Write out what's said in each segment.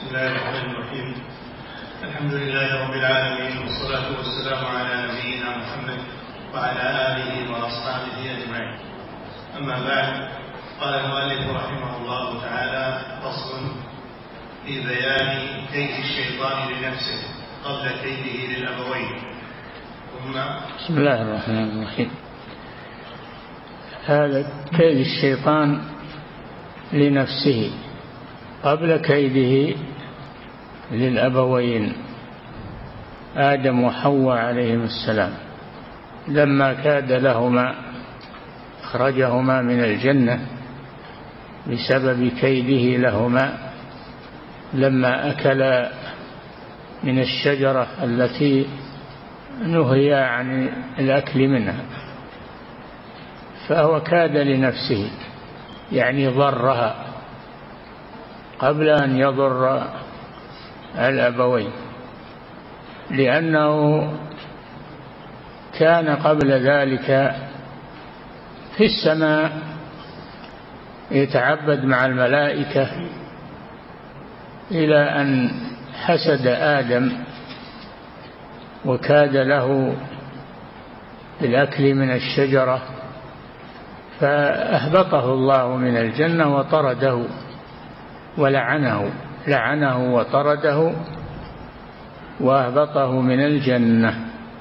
بسم الله الرحمن الرحيم. الحمد لله رب العالمين، والصلاة والسلام على نبينا محمد وعلى آله وأصحابه أجمعين. أما بعد، قال المؤلف رحمه الله تعالى: فصل في بيان كيد الشيطان لنفسه قبل كيده للأبوين. بسم الله الرحمن الرحيم. هذا كيد الشيطان لنفسه قبل كيده للأبوين آدم وحواء عليهم السلام، لما كاد لهما أخرجهما من الجنة بسبب كيده لهما لما أكلا من الشجرة التي نهيا عن الأكل منها، فهو كاد لنفسه، يعني ضرها قبل أن يضر الأبوين، لأنه كان قبل ذلك في السماء يتعبد مع الملائكة إلى أن حسد آدم وكاد له بالأكل من الشجرة، فأهبطه الله من الجنة وطرده لعنه وطرده وأهبطه من الجنة،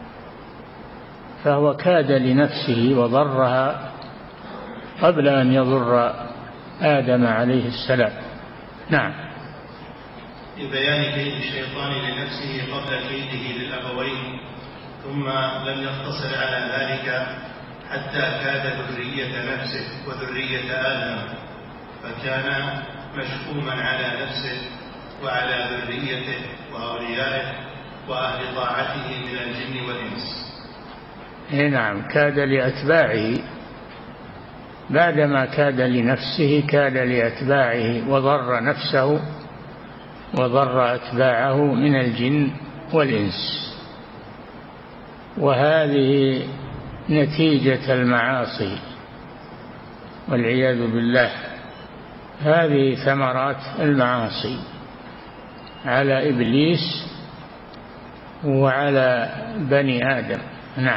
فهو كاد لنفسه وضرها قبل أن يضر آدم عليه السلام. نعم. في بيان كيد الشيطان لنفسه قبل كيده للأبوين، ثم لم يقتصر على ذلك حتى كاد ذرية نفسه وذرية آدم، فكان مشؤوما على نفسه وعلى ذريته وأوليائه وأهل طاعته من الجن والإنس. نعم، كاد لأتباعه، بعدما كاد لنفسه كاد لأتباعه وضر نفسه وضر أتباعه من الجن والإنس، وهذه نتيجة المعاصي والعياذ بالله. هذه ثمرات المعاصي على إبليس وعلى بني آدم. نعم.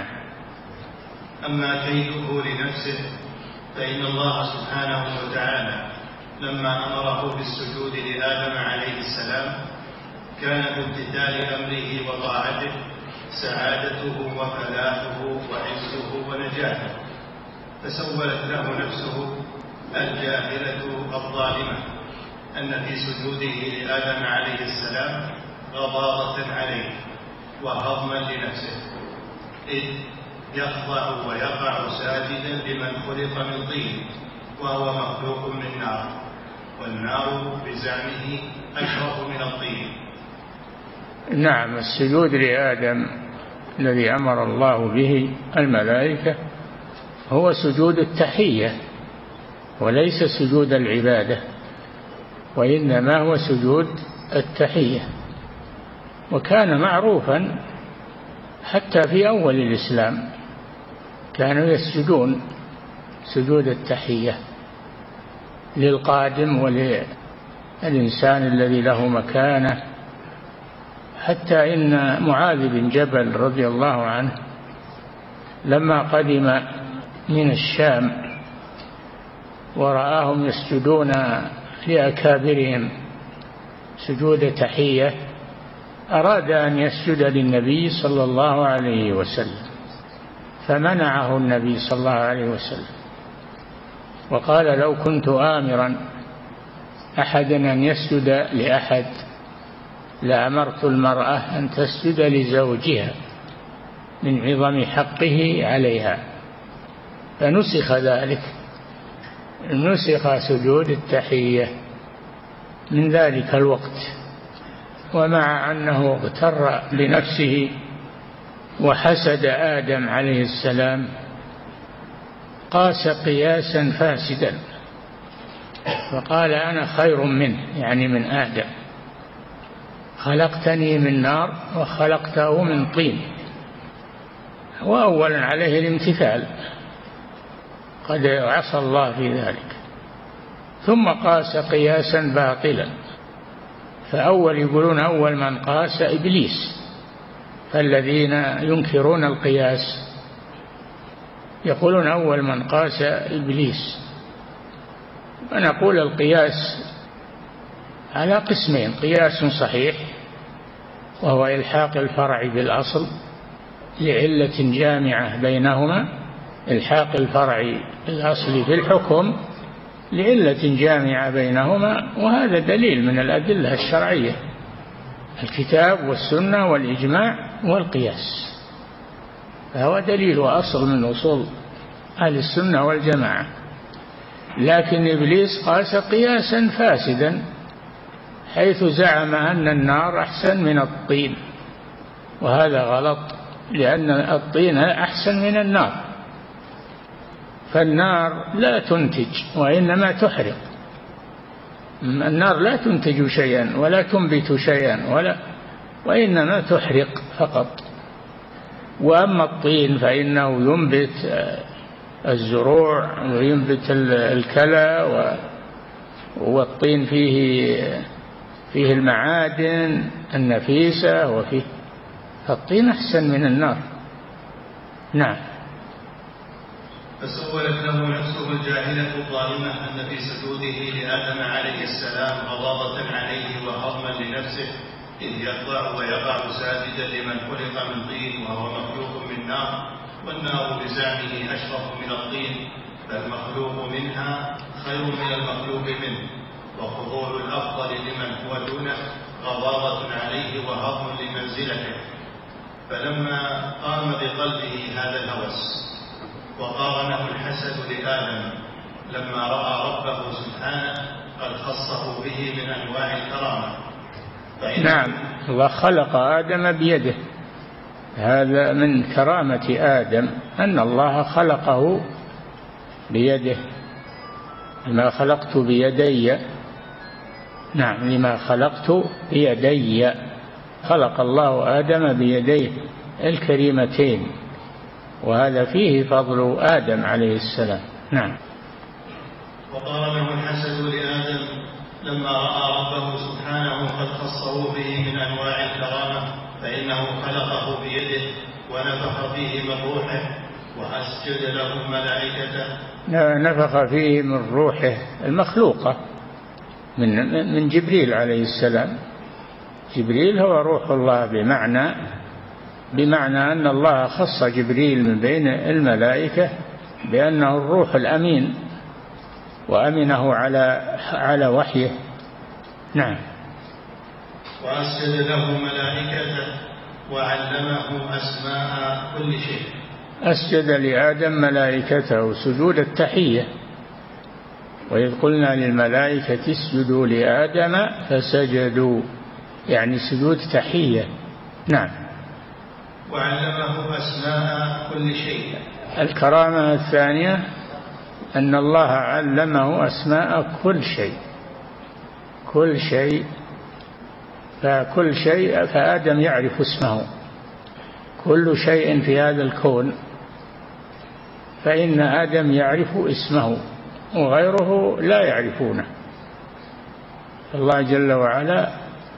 أما كيده لنفسه فإن الله سبحانه وتعالى لما أمره بالسجود لآدم عليه السلام كان بامتثال أمره وطاعته سعادته وفلاحه وعزه ونجاته، فسولت له نفسه الجاهلة الظالمة أن في سجوده لآدم عليه السلام غضاضة عليه وهضما لنفسه، إذ يخضع ويقع ساجدا لمن خلق من طين وهو مخلوق من نار، والنار بزعمه أشرف من الطين. نعم، السجود لآدم الذي أمر الله به الملائكة هو سجود التحية وليس سجود العبادة، وإنما هو سجود التحية، وكان معروفا حتى في أول الإسلام كانوا يسجدون سجود التحية للقادم وللإنسان الذي له مكانة، حتى إن معاذ بن جبل رضي الله عنه لما قدم من الشام ورآهم يسجدون لأكابرهم سجود تحية أراد أن يسجد للنبي صلى الله عليه وسلم، فمنعه النبي صلى الله عليه وسلم وقال: لو كنت آمرا أحدا أن يسجد لأحد لأمرت المرأة أن تسجد لزوجها من عظم حقه عليها، فنسخ ذلك، نسخ سجود التحية من ذلك الوقت. ومع أنه اغتر لنفسه وحسد آدم عليه السلام قاس قياسا فاسدا، فقال: أنا خير منه، يعني من آدم، خلقتني من نار وخلقته من طين. وأولا عليه الامتثال، قد عصى الله في ذلك، ثم قاس قياسا باطلا فأول يقولون أول من قاس إبليس، فالذين ينكرون القياس يقولون أول من قاس إبليس. ونقول القياس على قسمين: قياس صحيح وهو إلحاق الفرع بالأصل لعلة جامعة بينهما، إلحاق الفرع بالأصل في الحكم لعلة جامعة بينهما، وهذا دليل من الأدلة الشرعية: الكتاب والسنة والإجماع والقياس، فهو دليل وأصل من أصول أهل السنة والجماعة. لكن إبليس قاس قياسا فاسدا، حيث زعم أن النار أحسن من الطين، وهذا غلط، لأن الطين أحسن من النار، فالنار لا تنتج وإنما تحرق. النار لا تنتج شيئا ولا تنبت شيئا وإنما تحرق فقط. وأما الطين فإنه ينبت الزروع وينبت الكلى، والطين فيه المعادن النفيسة، فالطين أحسن من النار. نعم. فسولت له نفسه الجاهلة الظالمة أن في سجوده لآدم عليه السلام غضاضة عليه وهضما لنفسه، إذ يطلع ويقع ساجدا لمن خلق من طين وهو مخلوق من نار، والنار بزعمه أشرف من الطين، فالمخلوق منها خير من المخلوق منه، وفضول الأفضل لمن هو دونه غضاضة عليه وهضم لمنزلته. فلما قام بقلبه هذا الهوس وقارنه الحسد لآدم لما رأى ربه سبحانه قد خصه به من أنواع الكرامة. نعم، الله خلق آدم بيده، هذا من كرامة آدم أن الله خلقه بيده. لما خلقت بيدي، نعم، لما خلقت بيدي، خلق الله آدم بيديه الكريمتين، وهذا فيه فضل آدم عليه السلام. نعم. وقارنه الحسد لآدم لما رأى ربه سبحانه قد خصه به من أنواع الكرامة، فإنه خلقه بيده ونفخ فيه من روحه وأسجد له ملائكته. نفخ فيه من روحه المخلوقة من جبريل عليه السلام. جبريل هو روح الله، بمعنى أن الله خص جبريل من بين الملائكة بأنه الروح الأمين، وأمنه على وحيه. نعم. وأسجد له ملائكته وعلمه أسماء كل شيء. أسجد لآدم ملائكته سجود التحية، وإذ قلنا للملائكة اسجدوا لآدم فسجدوا، يعني سجود تحية. نعم. وعلمه أسماء كل شيء. الكرامة الثانية أن الله علمه أسماء كل شيء، فكل شيء، فآدم يعرف اسمه. كل شيء في هذا الكون فإن آدم يعرف اسمه وغيره لا يعرفونه. الله جل وعلا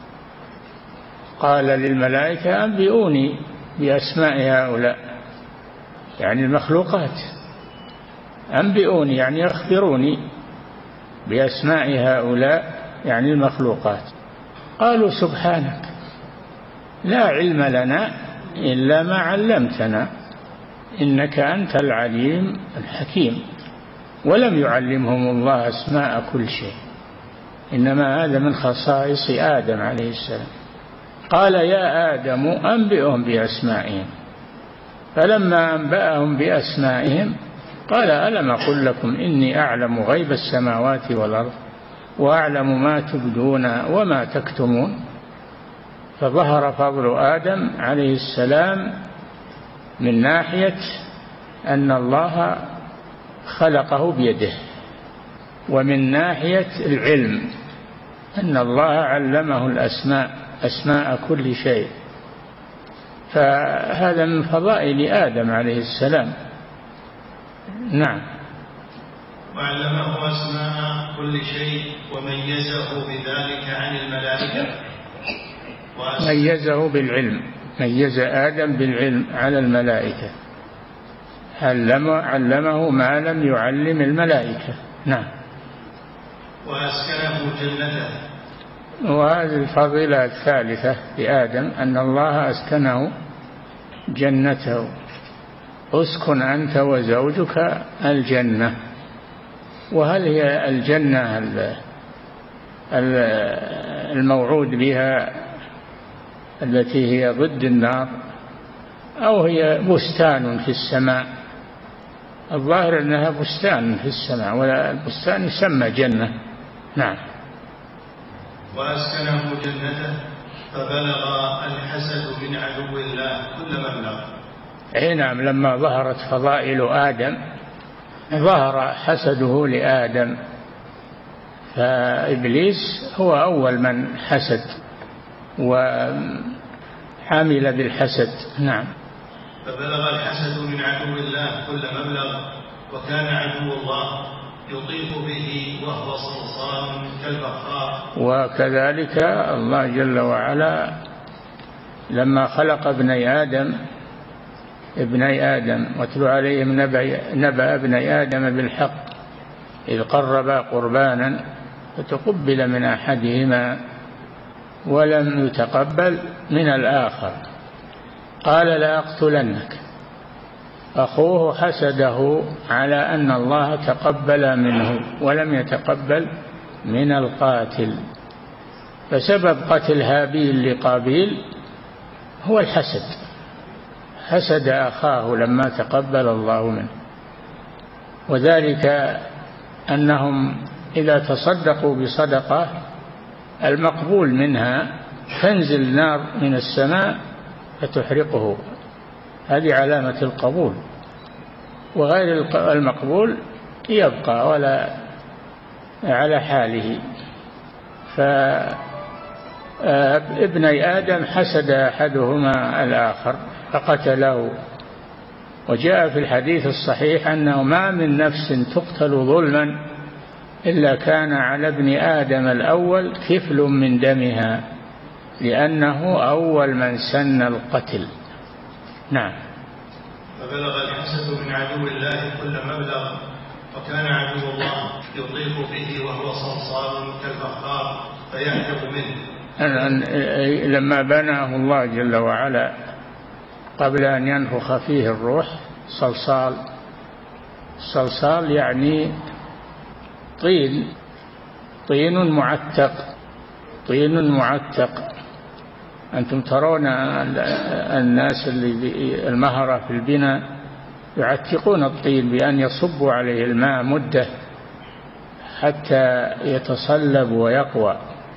قال للملائكة أنبئوني بأسماء هؤلاء، يعني المخلوقات. أنبئوني يعني أخبروني بأسماء هؤلاء، يعني المخلوقات. قالوا سبحانك لا علم لنا إلا ما علمتنا إنك أنت العليم الحكيم. ولم يعلمهم الله أسماء كل شيء، إنما هذا من خصائص آدم عليه السلام. قال يا آدم أنبئهم بأسمائهم، فلما أنبأهم بأسمائهم قال ألم أقل لكم إني أعلم غيب السماوات والأرض وأعلم ما تبدون وما تكتمون. فظهر فضل آدم عليه السلام من ناحية أن الله خلقه بيده، ومن ناحية العلم أن الله علمه أسماء كل شيء. فهذا من فضائل آدم عليه السلام. نعم. وعلمه أسماء كل شيء وميزه بذلك عن الملائكة. ميزه بالعلم، ميز آدم بالعلم على الملائكة، علمه ما لم يعلم الملائكة. نعم. وأسكنه جنته. وهذه الفضيلة الثالثة لآدم أن الله أسكنه جنته. اسكن أنت وزوجك الجنة. وهل هي الجنة الموعود بها التي هي ضد النار، أو هي بستان في السماء؟ الظاهر أنها بستان في السماء، ولا البستان يسمى جنة. نعم. وأسكنه جنته فبلغ الحسد من عدو الله كل مبلغ. أي نعم. لما ظهرت فضائل آدم ظهر حسده لآدم، فإبليس هو أول من حسد وحامل بالحسد. نعم. فبلغ الحسد من عدو الله كل مبلغ، وكان عدو الله يطيف به وهو صرصار كالبخار. وكذلك الله جل وعلا لما خلق ابني آدم واتل عليهم نبأ ابني آدم بالحق إذ قربا قربانا فتقبل من أحدهما ولم يتقبل من الآخر قال لأقتلنك. أخوه حسده على أن الله تقبل منه ولم يتقبل من القاتل، فسبب قتل هابيل لقابيل هو الحسد. حسد أخاه لما تقبل الله منه. وذلك أنهم إذا تصدقوا بصدقة المقبول منها تنزل نار من السماء فتحرقه، هذه علامة القبول. وغير المقبول يبقى ولا على حاله. فابني آدم حسد أحدهما الآخر فقتله. وجاء في الحديث الصحيح أنه ما من نفس تقتل ظلما إلا كان على ابن آدم الأول كفل من دمها، لأنه أول من سن القتل. نعم. فبلغ الحسد من عدو الله كل مبلغ، وكان عدو الله يطيف به وهو صرصار كالبخار فيعجب منه. لما بناه الله جل وعلا قبل أن ينفخ فيه الروح صلصال يعني طين معتق. أنتم ترون الناس اللي المهرة في البناء يعتقون الطين بأن يصبوا عليه الماء مدة حتى يتصلب ويقوى.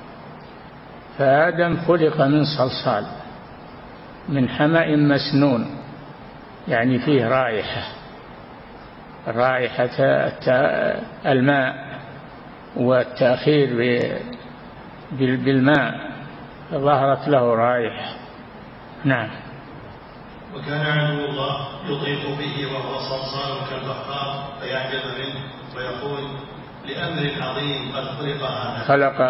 فآدم خلق من صلصال من حمأ مسنون، يعني فيه رائحة الماء والتأخير بالماء ظهرت له رائحة. نعم. وكان عدو الله يطيف به وهو صلصال كالبخار فيعجب منه ويقول لأمر عظيم قد خلق هذا.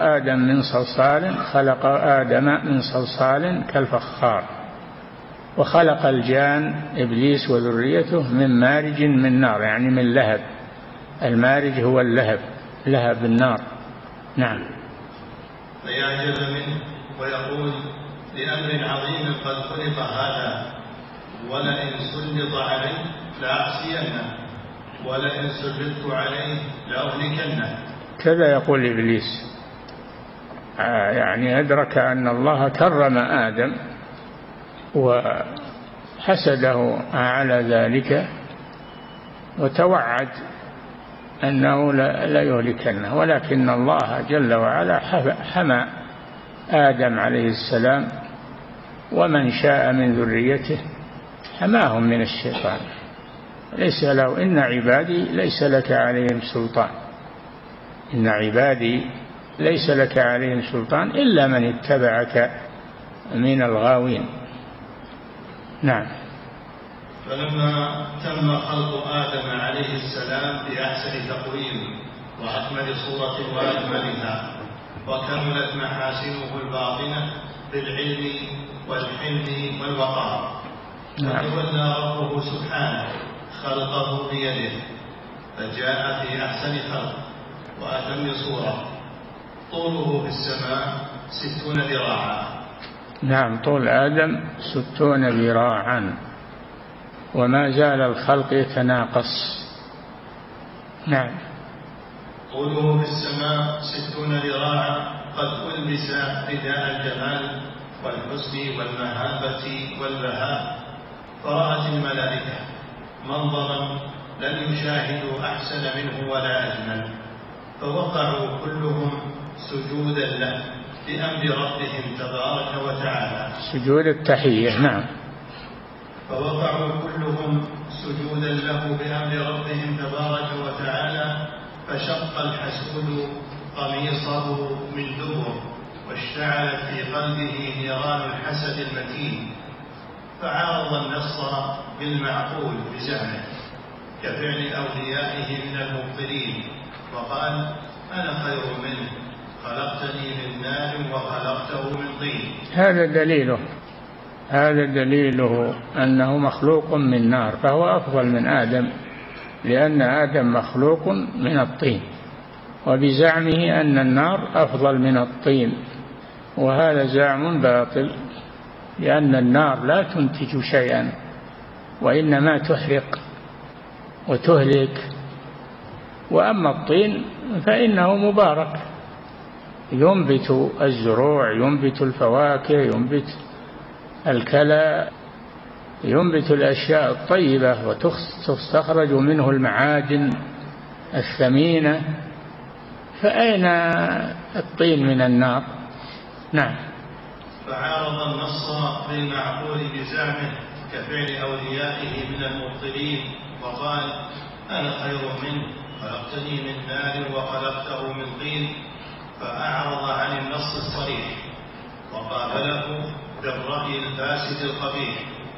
خلق آدم من صلصال كالفخار. وخلق الجان إبليس وذريته من مارج من نار، يعني من لهب. المارج هو لهب النار. نعم. فيعجب منه ويقول لأمر عظيم قد خلق هذا، ولئن سلط عليه لأعصينه، ولئن سلطت عليه لأهلكنه. كذا يقول إبليس، يعني أدرك أن الله كرم آدم وحسده على ذلك وتوعد أنه لا يهلكنه، ولكن الله جل وعلا حمى آدم عليه السلام ومن شاء من ذريته حماهم من الشيطان. ليس له إن عبادي ليس لك عليهم سلطان، إن عبادي ليس لك عليهم سلطان إلا من اتبعك من الغاوين. نعم. فلما تم خلق آدم عليه السلام بأحسن تقويم وأكمل صورة وأجملها، وكملت محاسنه الباطنة بالعلم والحلم والوقار. فتولى ربه سبحانه خلقه بيده، فجاء في أحسن خلق وأتم صورة. طوله في السماء 60 ذراعا. نعم، طول آدم 60 ذراعا، وما زال الخلق يتناقص. نعم. طوله في السماء 60 ذراعا، قد ألبس رداء الجمال والحسن والمهابة والبهاء، فرأت الملائكة منظرا لم يشاهدوا أحسن منه ولا أجمل، فوقعوا كلهم سجودا له بأمر ربهم تبارك وتعالى، سجود التحية. نعم. فوقعوا كلهم سجودا له بأمر ربهم تبارك وتعالى، فشق الحسود قميصه من دبر، واشتعلت في قلبه نيران الحسد المتين، فعارض النص بالمعقول بزعمه كفعل أوليائه من المبطلين، وقال: أنا خير منه، خلقتني من نار وخلقته من طين. هذا دليله أنه مخلوق من نار، فهو أفضل من آدم، لأن آدم مخلوق من الطين، وبزعمه أن النار أفضل من الطين، وهذا زعم باطل، لأن النار لا تنتج شيئا، وإنما تحرق وتهلك. وأما الطين فإنه مبارك، ينبت الزروع، ينبت الفواكه، ينبت الكلى، ينبت الأشياء الطيبة، وتستخرج منه المعادن الثمينة، فأين الطين من النار؟ نعم. فعارض النص بالمعقول بزعمه كفعل أوليائه من المبطلين، وقال: أنا خير منه، خلقتني من نار وخلقته من طين، فأعرض عن النص الصريح وقابله بالرأي الفاسد القبيح.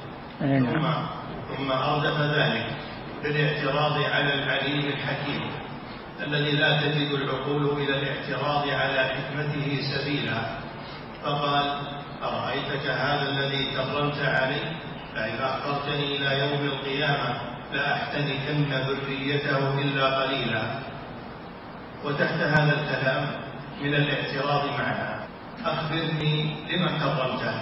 ثم أردف ذلك بالاعتراض على العليم الحكيم الذي لا تجد العقول إلى الاعتراض على حكمته سبيلا، فقال: أرأيتك هذا الذي كرمت عليه، فإن أخرتني إلى يوم القيامة لأحتنكن ذريته إلا قليلا. وتحت هذا الكلام من الاعتراض معنا: أخبرني لما كرمته.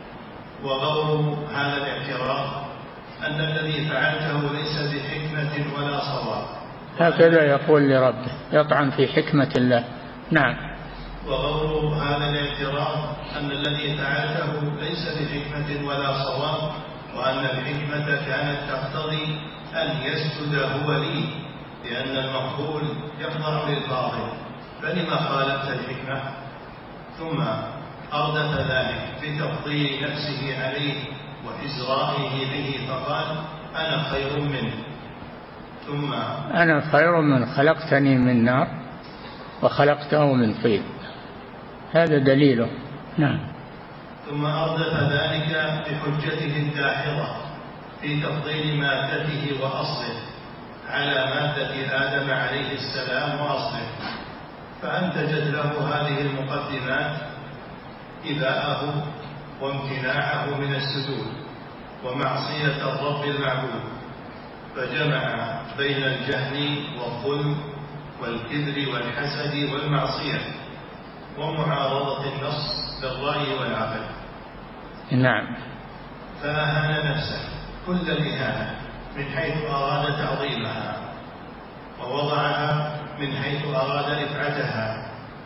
وغور هذا الاعتراض أن الذي فعلته ليس بحكمة ولا صواب. هكذا يقول لربه، يطعن في حكمة الله. نعم. وغور هذا الاعتراض أن الذي فعلته ليس بحكمة ولا صواب، وأن الحكمة كانت تقتضي أن يسجد هو لي، لأن المقبول يخضع للباطل، فلما خالفت الحكمة؟ ثم أردف ذلك بتفضيل نفسه عليه وإزرائه به، فقال: أنا خير منه. ثم أنا خير من، خلقتني من نار وخلقته من طين، هذا دليله. نعم. ثم أردف ذلك بحجته الداحضة في تفضيل مادته وأصله على مادة آدم عليه السلام وأصله، فأنتجت له هذه المقدمات إباءه وامتناعه من السجود ومعصية الرب المعبود، فجمع بين الجهل والظلم والكبر والحسد والمعصية ومعارضة النص بالرأي والعقل. نعم. فأهان نفسه كل الإهانة من حيث أراد تعظيمها، ووضعها من حيث أراد رفعتها،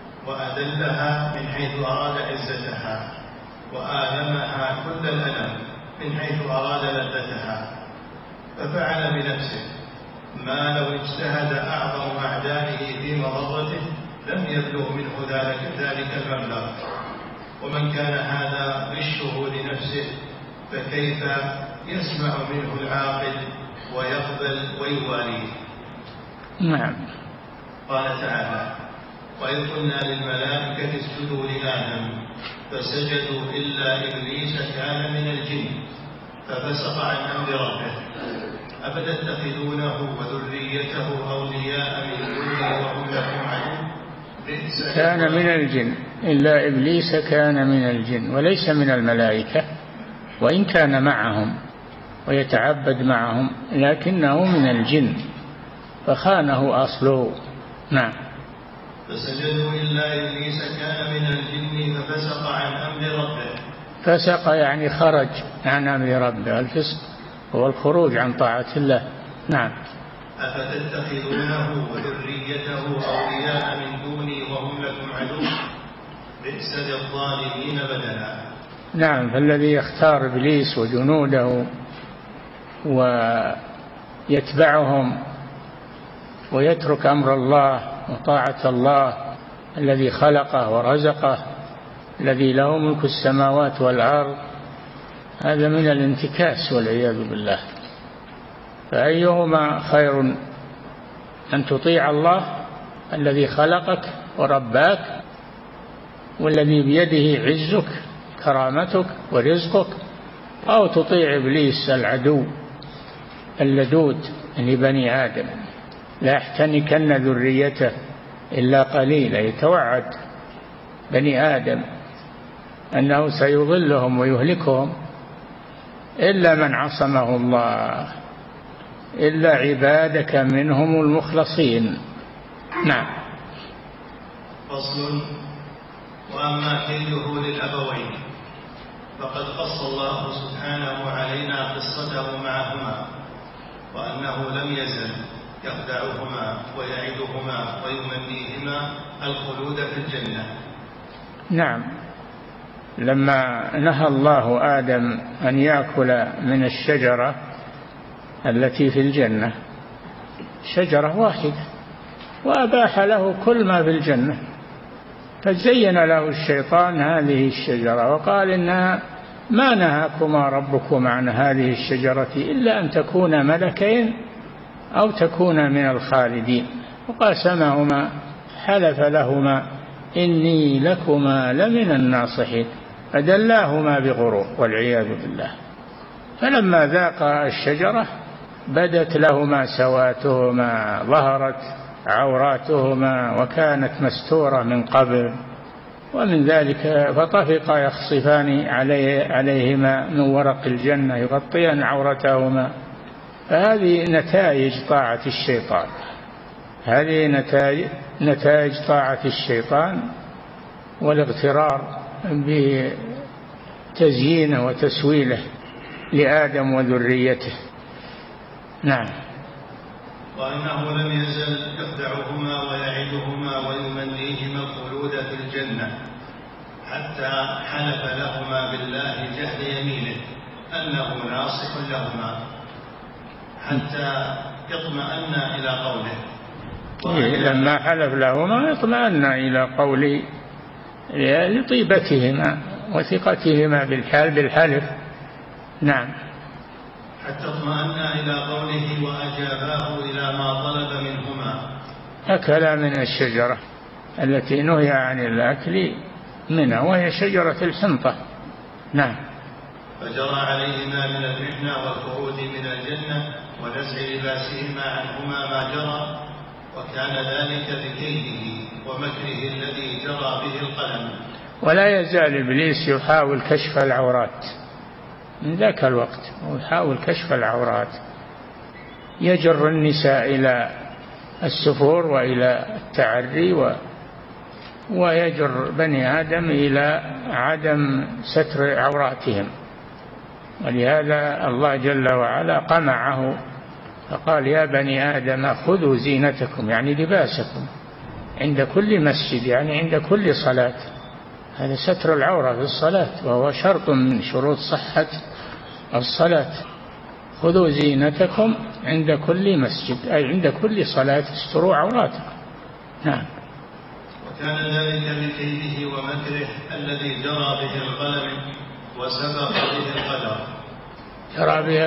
وأذلها من حيث أراد عزتها، وآلمها كل الألم من حيث أراد لذتها، ففعل بنفسه ما لو اجتهد أعظم أعدائه في مضرته لم يبلغ منه ذلك المبلغ. ومن كان هذا غشه لنفسه فكيف يسمع منه العاقل ويقبل ويواليه؟ نعم. قال تعالى: وإذ قلنا للملائكة اسجدوا لآدم فسجدوا إلا إبليس كان من الجن ففسق عن أمر ربه أفتتخذونه وذريته أولياء من دوني وهم لكم عدو؟ كان من الجن، إلا إبليس كان من الجن وليس من الملائكة، وإن كان معهم ويتعبد معهم لكنه من الجن فخانه أصله. نعم. فسجدوا إلا إبليس كان من الجن ففسق عن أمر ربه. فسق يعني خرج عن أمر ربه، الفسق هو الخروج عن طاعة الله. نعم. أفتتخذونه وذريته أولياء من دوني وهم لكم عدو بئس للظالمين بدلا. نعم، فالذي يختار إبليس وجنوده ويتبعهم ويترك أمر الله وطاعة الله الذي خلقه ورزقه الذي له ملك السماوات والأرض، هذا من الانتكاس والعياذ بالله. فأيهما خير، أن تطيع الله الذي خلقك ورباك والذي بيده عزك كرامتك ورزقك، أو تطيع إبليس العدو اللدود لبني آدم لا يحتنكن ذريته إلا قليلا، يتوعد بني آدم أنه سيضلهم ويهلكهم إلا من عصمه الله، إلا عبادك منهم المخلصين. نعم. فصل. وأما كيده للأبوين فقد قص الله سبحانه علينا قصته معهما، وأنه لم يزل يخدعهما ويعدهما ويمنيهما الخلود في الجنة. نعم، لما نهى الله آدم أن يأكل من الشجرة التي في الجنة، شجرة واحدة، وأباح له كل ما في الجنة، فزين له الشيطان هذه الشجرة وقال إنها ما نهاكما ربكما عن هذه الشجرة إلا أن تكونا ملكين أو تكونا من الخالدين، وقاسمهما حلف لهما إني لكما لمن الناصحين، فدلاهما بغرور والعياذ بالله. فلما ذاقا الشجرة بدت لهما سواتهما، ظهرت عوراتهما وكانت مستورة من قبل، ومن ذلك فطفقا يخصفان عليهما من ورق الجنة يغطيان عورتهما. فهذه نتائج طاعة الشيطان، هذه نتائج طاعة الشيطان والاغترار بتزيينه وتسويله لآدم وذريته. نعم. وأنه لم يزل يخدعهما ويعدهما ويمنيهما الخلود في الجنة حتى حلف لهما بالله جهد يمينه أنه ناصح لهما حتى يطمئن إلى قوله. لما حلف لهما اطمأن إلى قوله لطيبتهما وثقتهما بالحلف. نعم. حتى اطمأن إلى قوله وأجاباه إلى ما طلب منهما. أكلا من الشجرة التي نهي عن الأكل منها وهي شجرة الحنطة. نعم. فجرى عليهما من المحنة والخروج من الجنة ونزع لباسهما عنهما ما جرى، وكان ذلك بكيده ومكره الذي جرى به القلم. ولا يزال إبليس يحاول كشف العورات من ذاك الوقت، ويحاول كشف العورات، يجر النساء إلى السفور وإلى التعري ويجر بني آدم إلى عدم ستر عوراتهم. ولهذا الله جل وعلا قمعه فقال يا بني آدم خذوا زينتكم، يعني لباسكم، عند كل مسجد، يعني عند كل صلاة. هذا ستر العورة في الصلاة، وهو شرط من شروط صحة الصلاة. خذوا زينتكم عند كل مسجد، أي عند كل صلاة استروا عوراتكم. نعم. وكان ذلك بكيده ومكره الذي جرى به القلم وسبق به القدر. جرى به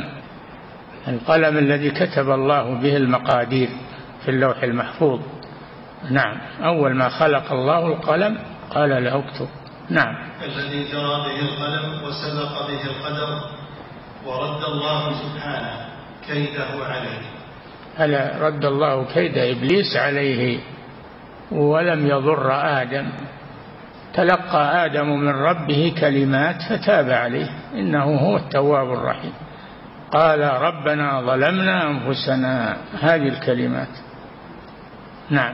القلم الذي كتب الله به المقادير في اللوح المحفوظ. نعم. أول ما خلق الله القلم قال له اكتب. نعم. الذي جرى به القلم وسبق به القدر، ورد الله سبحانه كيده عليه. هل رد الله كيد إبليس عليه ولم يضر آدم؟ تلقى آدم من ربه كلمات فتاب عليه إنه هو التواب الرحيم. قال ربنا ظلمنا أنفسنا، هذه الكلمات. نعم.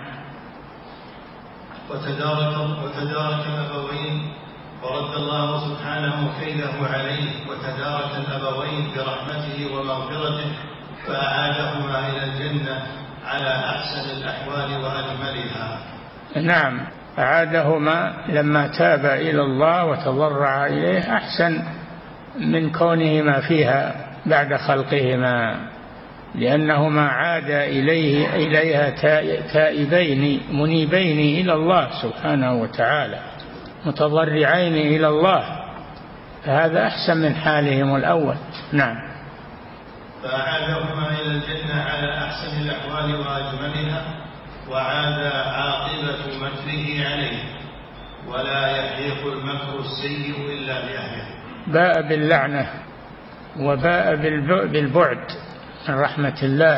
وتدارك الأبوين ورد الله سبحانه كيده عليه، وتدارك الأبوين برحمته ومغفرته فأعادهما إلى الجنة على أحسن الأحوال وأجملها. نعم، أعادهما لما تاب إلى الله وتضرع إليه أحسن من كونهما فيها بعد خلقهما، لأنهما عادا إليها تائبين منيبين إلى الله سبحانه وتعالى متضرعين إلى الله، فهذا أحسن من حالهم الأول. نعم. فأعادهما إلى الجنة على أحسن الأحوال وأجملها، وعاد عاقبة مكره عليه، ولا يحيق المكر السيء إلا بأهله. باء باللعنة وباء بالبعد من رحمة الله،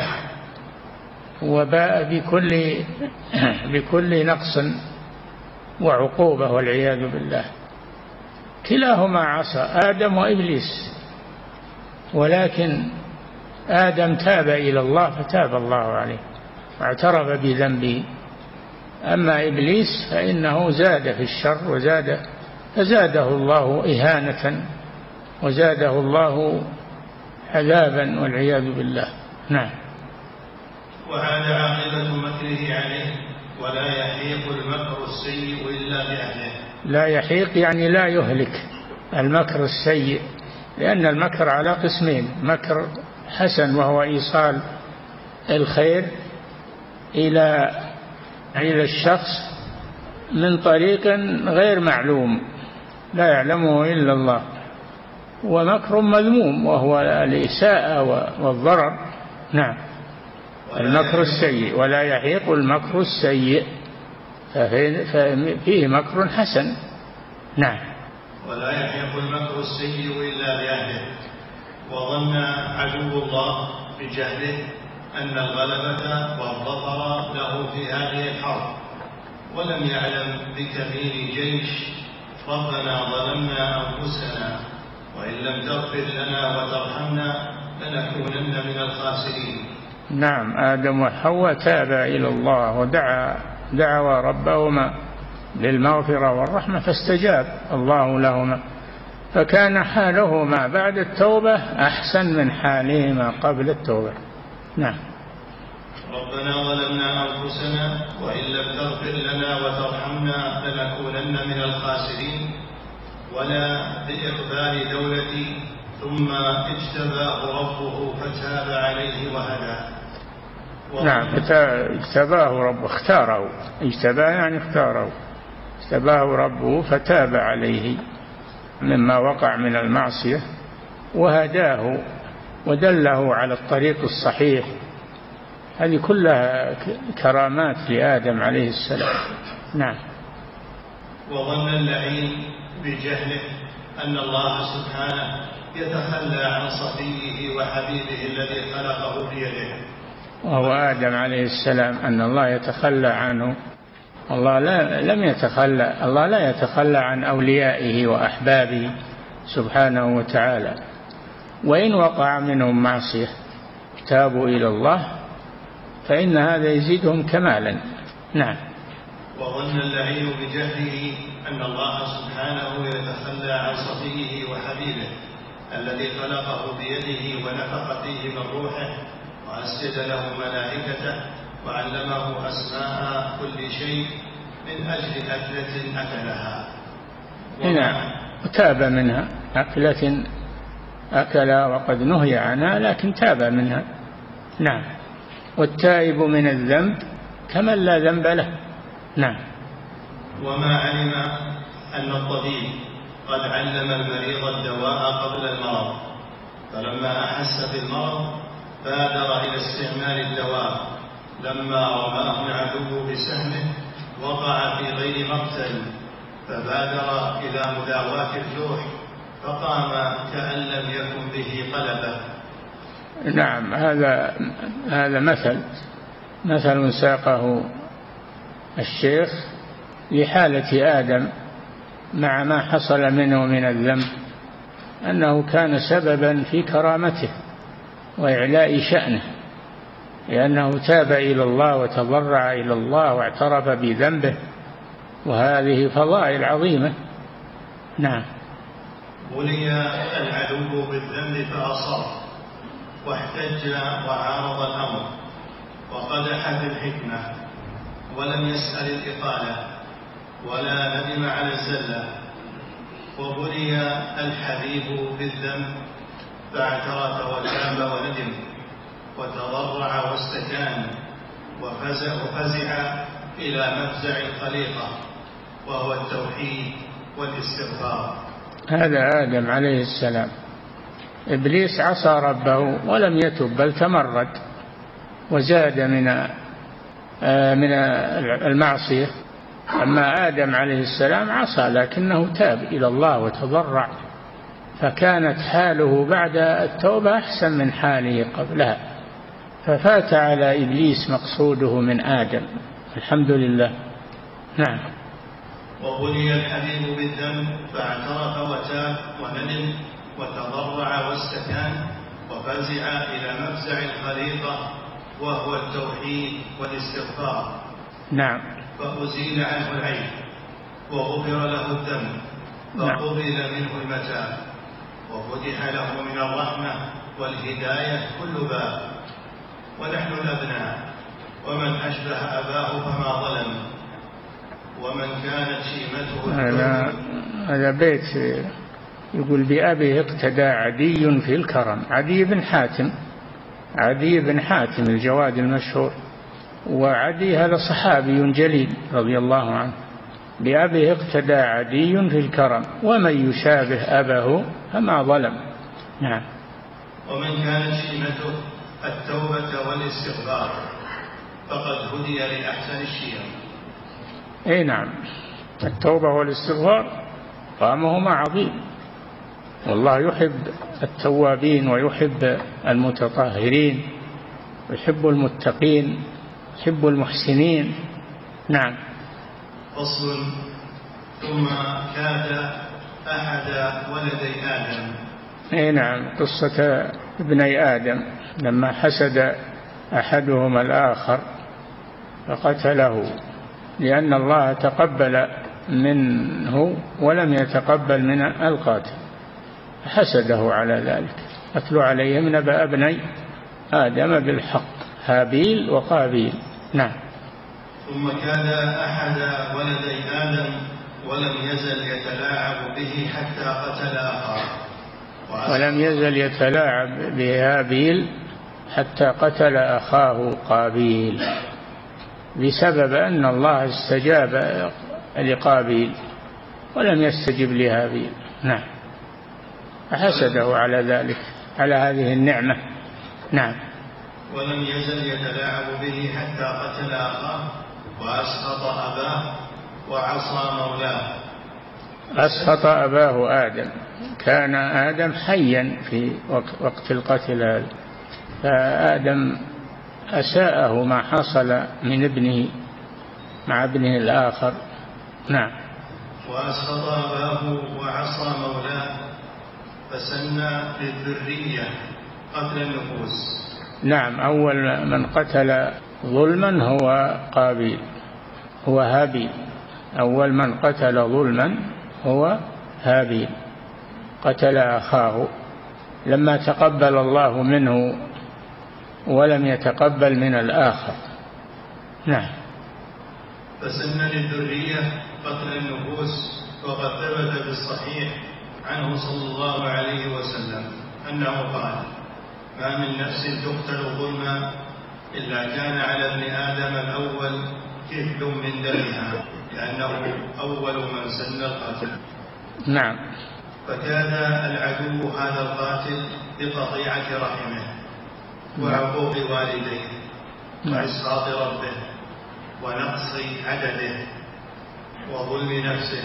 وباء بكل نقص وعقوبة والعياذ بالله. كلاهما عصى، آدم وإبليس، ولكن آدم تاب إلى الله فتاب الله عليه واعترف بذنبه. أما إبليس فإنه زاد في الشر فزاده الله إهانة وزاده الله عذابا والعياذ بالله. نعم. وعاد عاقبة مكره عليه، ولا يحيق المكر السيء إلا بأهله. لا يحيق يعني لا يهلك المكر السيء، لأن المكر على قسمين: مكر حسن وهو إيصال الخير إلى الشخص من طريق غير معلوم لا يعلمه إلا الله، ومكر مذموم وهو الإساءة والضرر. نعم. المكر السيء، ولا يحيق المكر السيء، ففيه مكر حسن. نعم. ولا يحيق المكر السيء إلا بأهله. وظن عدو الله بجهله أن الغلبة والظفر له في هذه الحرب، ولم يعلم بكمين جيش ربنا ظلمنا أنفسنا وإن لم تغفر لنا وترحمنا لنكونن من الخاسرين. نعم. آدم وحواء تابا إلى الله ودعوا ربهما للمغفرة والرحمة فاستجاب الله لهما، فكان حالهما بعد التوبة أحسن من حالهما قبل التوبة. نعم. ربنا ظلمنا أنفسنا وإن لم تغفر لنا وترحمنا لنكونن من الخاسرين. ولا بإقبال دولتي ثم اجتباه ربه فتاب عليه وهدى. نعم. اجتباه ربه، اختاره، اجتباه يعني اختاره، اجتباه ربه فتاب عليه مما وقع من المعصية وهداه ودله على الطريق الصحيح. هذه كلها كرامات لآدم عليه السلام. نعم. وظن اللعين بجهله أن الله سبحانه يتخلى عن صفيه وحبيبه الذي خلقه بيده، وهو آدم عليه السلام، أن الله يتخلى عنه. الله لا يتخلى عن أوليائه وأحبابه سبحانه وتعالى، وإن وقع منهم معصية تابوا إلى الله فإن هذا يزيدهم كمالا. نعم. وظن اللعين بجهله أن الله سبحانه يتخلى عن صفيه وحبيبه الذي خلقه بيده ونفخ فيه من روحه وأسجد له ملائكته وعلمه أسماء كل شيء من أجل أكلة أكلها. نعم. تاب منها، أكلة أكل وقد نهي عنها لكن تاب منها. نعم. والتائب من الذنب كمن لا ذنب له. نعم. وما علم أن الطبيب قد علم المريض الدواء قبل المرض، فلما أحس بالمرض بادر إلى استعمال الدواء. لما رماه العدو بسهمه وقع في غير مقتل، فبادر إلى مداواة الجرح فقام كأن لم يكن به قلبه. نعم، هذا مثل ساقه الشيخ لحالة آدم مع ما حصل منه من الذنب، أنه كان سببا في كرامته وإعلاء شأنه، لأنه تاب إلى الله وتضرع إلى الله واعترف بذنبه، وهذه فضائل عظيمة. نعم. بلي العدو بالذنب فأصر واحتج وعارض الأمر وقدح في الحكمة ولم يسأل الإقالة ولا ندم على الزلة. وبلي الحبيب بالذنب فاعترف وتاب وندم وتضرع واستكان وفزع إلى مفزع الخليقة وهو التوحيد والاستغفار. هذا آدم عليه السلام. إبليس عصى ربه ولم يتب بل تمرد وزاد من المعصية. أما آدم عليه السلام عصى لكنه تاب إلى الله وتضرع، فكانت حاله بعد التوبة أحسن من حاله قبلها، ففات على إبليس مقصوده من آدم. الحمد لله. نعم. وبلي الحبيب بالذنب فاعترف وتاب وندم وتضرع واستكان وفزع إلى مفزع الخليقة وهو التوحيد والاستغفار. نعم. فأزيل عنه العيب وغفر له الذنب فقبل منه المتاب وفتح له من الرحمة والهداية كل باب. ونحن الأبناء ومن أشبه أباه فما ظلم ومن كانت شيمته. هذا بيت يقول بأبيه اقتدى عدي في الكرم. عدي بن حاتم الجواد المشهور، وعدي هذا صحابي جليل رضي الله عنه. بأبيه اقتدى عدي في الكرم ومن يشابه أباه فما ظلم. نعم. ومن كانت شيمته التوبة والاستغفار فقد هدي لأحسن الشيم. اي نعم، التوبة والاستغفار قامهما عظيم، والله يحب التوابين ويحب المتطهرين ويحب المتقين يحب المحسنين. نعم. فصل. ثم كاد أحد ولدي آدم. اي نعم، قصة ابني آدم لما حسد أحدهما الآخر فقتله، لأن الله تقبل منه ولم يتقبل من القاتل، حسده على ذلك. أتلو عليهم نبأ ابني آدم بالحق هابيل وقابيل. نعم. ثم كان أحد ولدي آدم ولم يزل يتلاعب به حتى قتل أخاه. ولم يزل يتلاعب بهابيل حتى قتل أخاه قابيل، بسبب أن الله استجاب لقابيل ولم يستجب لهابيل. نعم. فحسده على ذلك، على هذه النعمة. نعم. ولم يزل يتلاعب به حتى قتل أخاه وأسخط أباه وعصى مولاه. أسخط أباه آدم، كان آدم حيا في وقت القتل هذا، فآدم أساءه ما حصل من ابنه مع ابنه الآخر. نعم. وأسخط أباه وعصى مولاه فسن للذرية قتل النفوس. نعم. أول من قتل ظلما هو قابيل، هو هابيل. أول من قتل ظلما هو هابيل، قتل أخاه لما تقبل الله منه ولم يتقبل من الآخر. نعم. فسن للذرية قتل النفوس. وقد ثبت بالصحيح عنه صلى الله عليه وسلم أنه قال: ما من نفس تقتل ظلما إلا كان على ابن آدم الأول كفل من دمها، لأنه أول من سن القتل. نعم. فكان العدو هذا القاتل بقطيعة رحمه وعقوق والديه وإسقاط ربه ونقص عدده وظلم نفسه،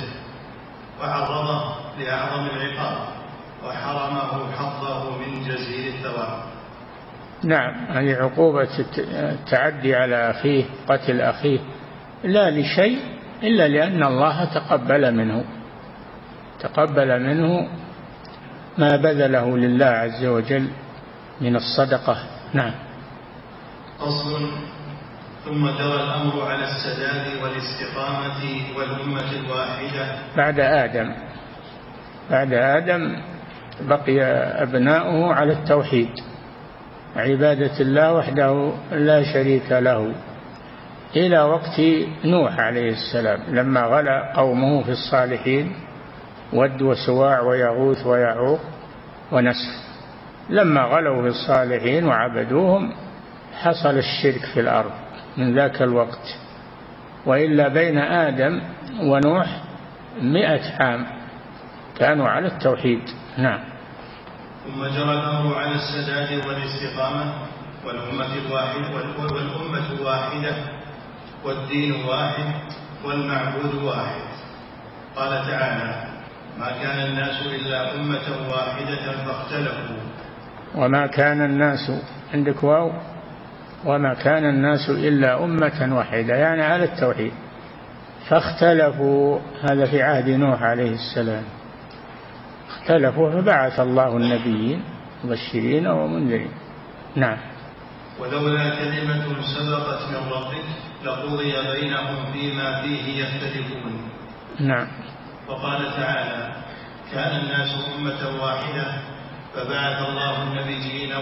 وعرضه لأعظم العقاب وحرمه حظه من جزيل الثواب. نعم، هذه عقوبة التعدي على أخيه، قتل أخيه، لا لشيء إلا لأن الله تقبل منه ما بذله لله عز وجل من الصدقة. نعم. فصل. ثم جرى الأمر على السداد والاستقامة والأمة الواحدة بعد آدم بقي أبناؤه على التوحيد، عبادة الله وحده لا شريك له، إلى وقت نوح عليه السلام لما غلا قومه في الصالحين، ود وسواع ويغوث ويعوق ونسر. لما غلوا في الصالحين وعبدوهم حصل الشرك في الأرض من ذاك الوقت، وإلا بين آدم ونوح 100 عام كانوا على التوحيد. نعم. ثم جرى الأمر على السداد والاستقامة والأمة واحدة والدين واحد والمعبود واحد. قال تعالى: ما كان الناس إلا أمة واحدة فاختلفوا. وما كان الناس، عندك واو، وما كان الناس إلا أمة واحدة، يعني على التوحيد، فاختلفوا. هذا في عهد نوح عليه السلام، اختلفوا فبعث الله النبيين مبشرين ومنذرين. نعم. ولولا كلمة سبقت من ربك لقضي بينهم فيما فيه يختلفون. نعم. وقال تعالى: كان الناس أمة واحدة فبعث الله النبيين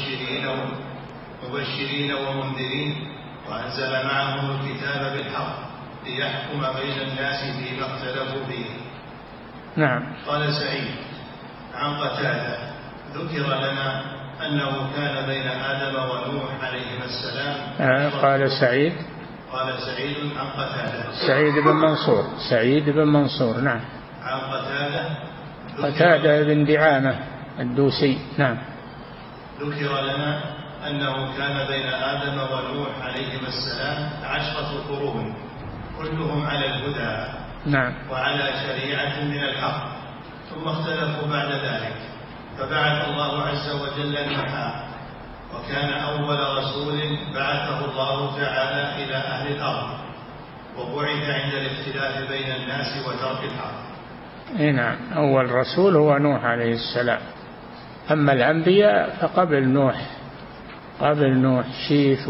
مبشرين ومنذرين وأنزل معهم الكتاب بالحق ليحكم بين الناس فيما اختلفوا فيه. نعم. قال سعيد عن قتادة: ذكر لنا أنه كان بين آدم ونوح عليهما السلام. قال سعيد عن قتادة، سعيد بن منصور. نعم. عن قتادة بن دعامة الدوسي. نعم. ذكر لنا أنه كان بين آدم ونوح عليهما السلام 10 قرون كلهم على الهدى. نعم. وعلى شريعة من الحق، ثم اختلفوا بعد ذلك فبعث الله عز وجل نوحا، وكان أول رسول بعثه الله تعالى إلى أهل الأرض، وبعث عند الاختلاف بين الناس وترك الحق. نعم. أول رسول هو نوح عليه السلام. أما الأنبياء فقبل نوح شيث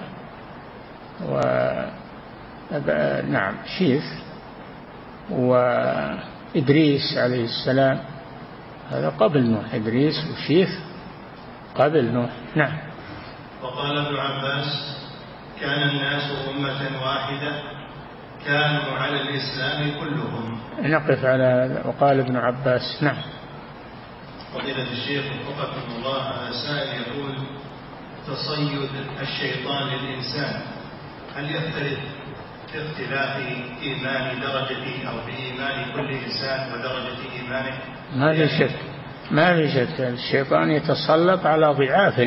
نعم، شيث وإدريس عليه السلام، هذا قبل نوح. إدريس وشيث قبل نوح. نعم. وقال ابن عباس: كان الناس أمة واحدة كانوا على الإسلام كلهم. نقف على هذا. وقال ابن عباس. نعم. فضيلة الشيخ وفقكم الله، هذا سائل يقول: تصيد الشيطان للإنسان هل يختلف في اختلاف إيمان درجته أو بإيمان كل إنسان ودرجة إيمانه؟ ما في شك الشيطان يتسلط على ضعاف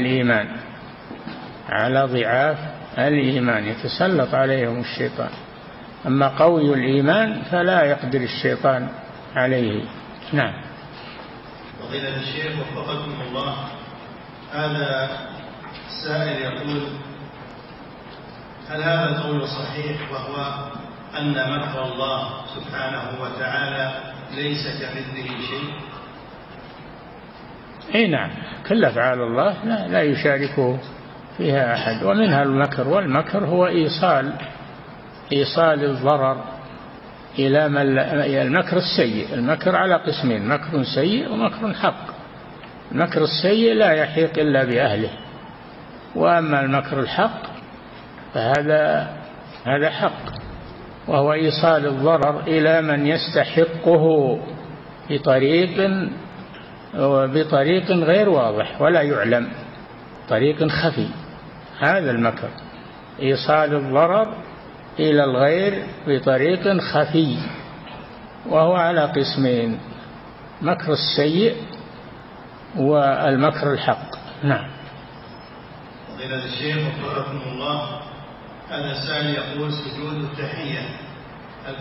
الإيمان، يتسلط عليهم الشيطان. أما قوي الإيمان فلا يقدر الشيطان عليه. نعم. فضيلة الشيخ وفقكم الله، هذا سائل يقول: هل هذا القول صحيح، وهو أن مكر الله سبحانه وتعالى ليس كمثله شيء؟ أي نعم، كل أفعال الله لا يشاركه فيها أحد، ومنها المكر. والمكر هو إيصال الضرر إلى المكر السيء. المكر على قسمين: مكر سيء ومكر حق. المكر السيء لا يحيق إلا بأهله، وأما المكر الحق فهذا حق، وهو إيصال الضرر إلى من يستحقه بطريق غير واضح ولا يعلم، طريق خفي. هذا المكر، إيصال الضرر إلى الغير بطريق خفي، وهو على قسمين: مكر السيء والمكر الحق. نعم. فضيلة الشيخ وفقكم الله، هذا سائل يقول: سجود التحية هل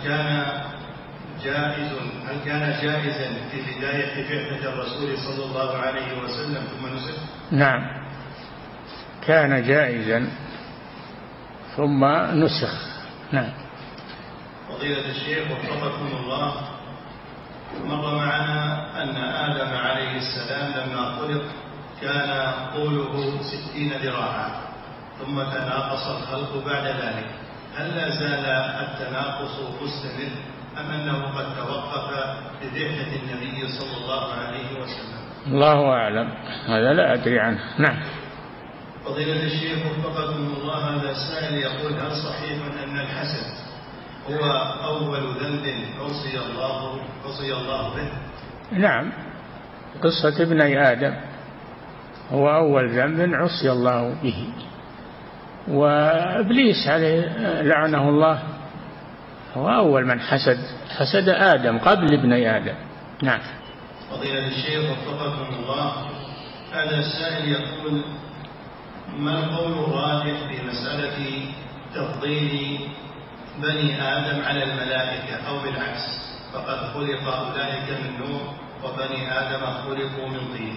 كان جائزا في بداية بعثة الرسول صلى الله عليه وسلم ثم نسخ؟ نعم. كان جائزا ثم نسخ. نعم. فضيلة الشيخ وفقكم الله، مر معنا أن آدم عليه السلام لما خلق كان طوله 60 ذراعا، ثم تناقص الخلق بعد ذلك، هل لا زال التناقص مستمر أم أنه قد توقف ببعثة النبي صلى الله عليه وسلم؟ الله أعلم، هذا لا أدري عنه. نعم. فضيلة الشيخ وفقكم الله، هذا السائل يقول: هل صحيح أن الحسد هو أول ذنب عصي الله به؟ نعم، قصة ابني آدم هو أول ذنب عصي الله به، وإبليس عليه لعنه الله هو أول من حسد آدم قبل ابني آدم. نعم. فضيلة الشيخ وفقكم الله، هذا السائل يقول: ما القول الراجح في مسألة تفضيل بني آدم على الملائكة أو بالعكس، فقد خلق أولئك من نور وبني آدم خلقوا من طين؟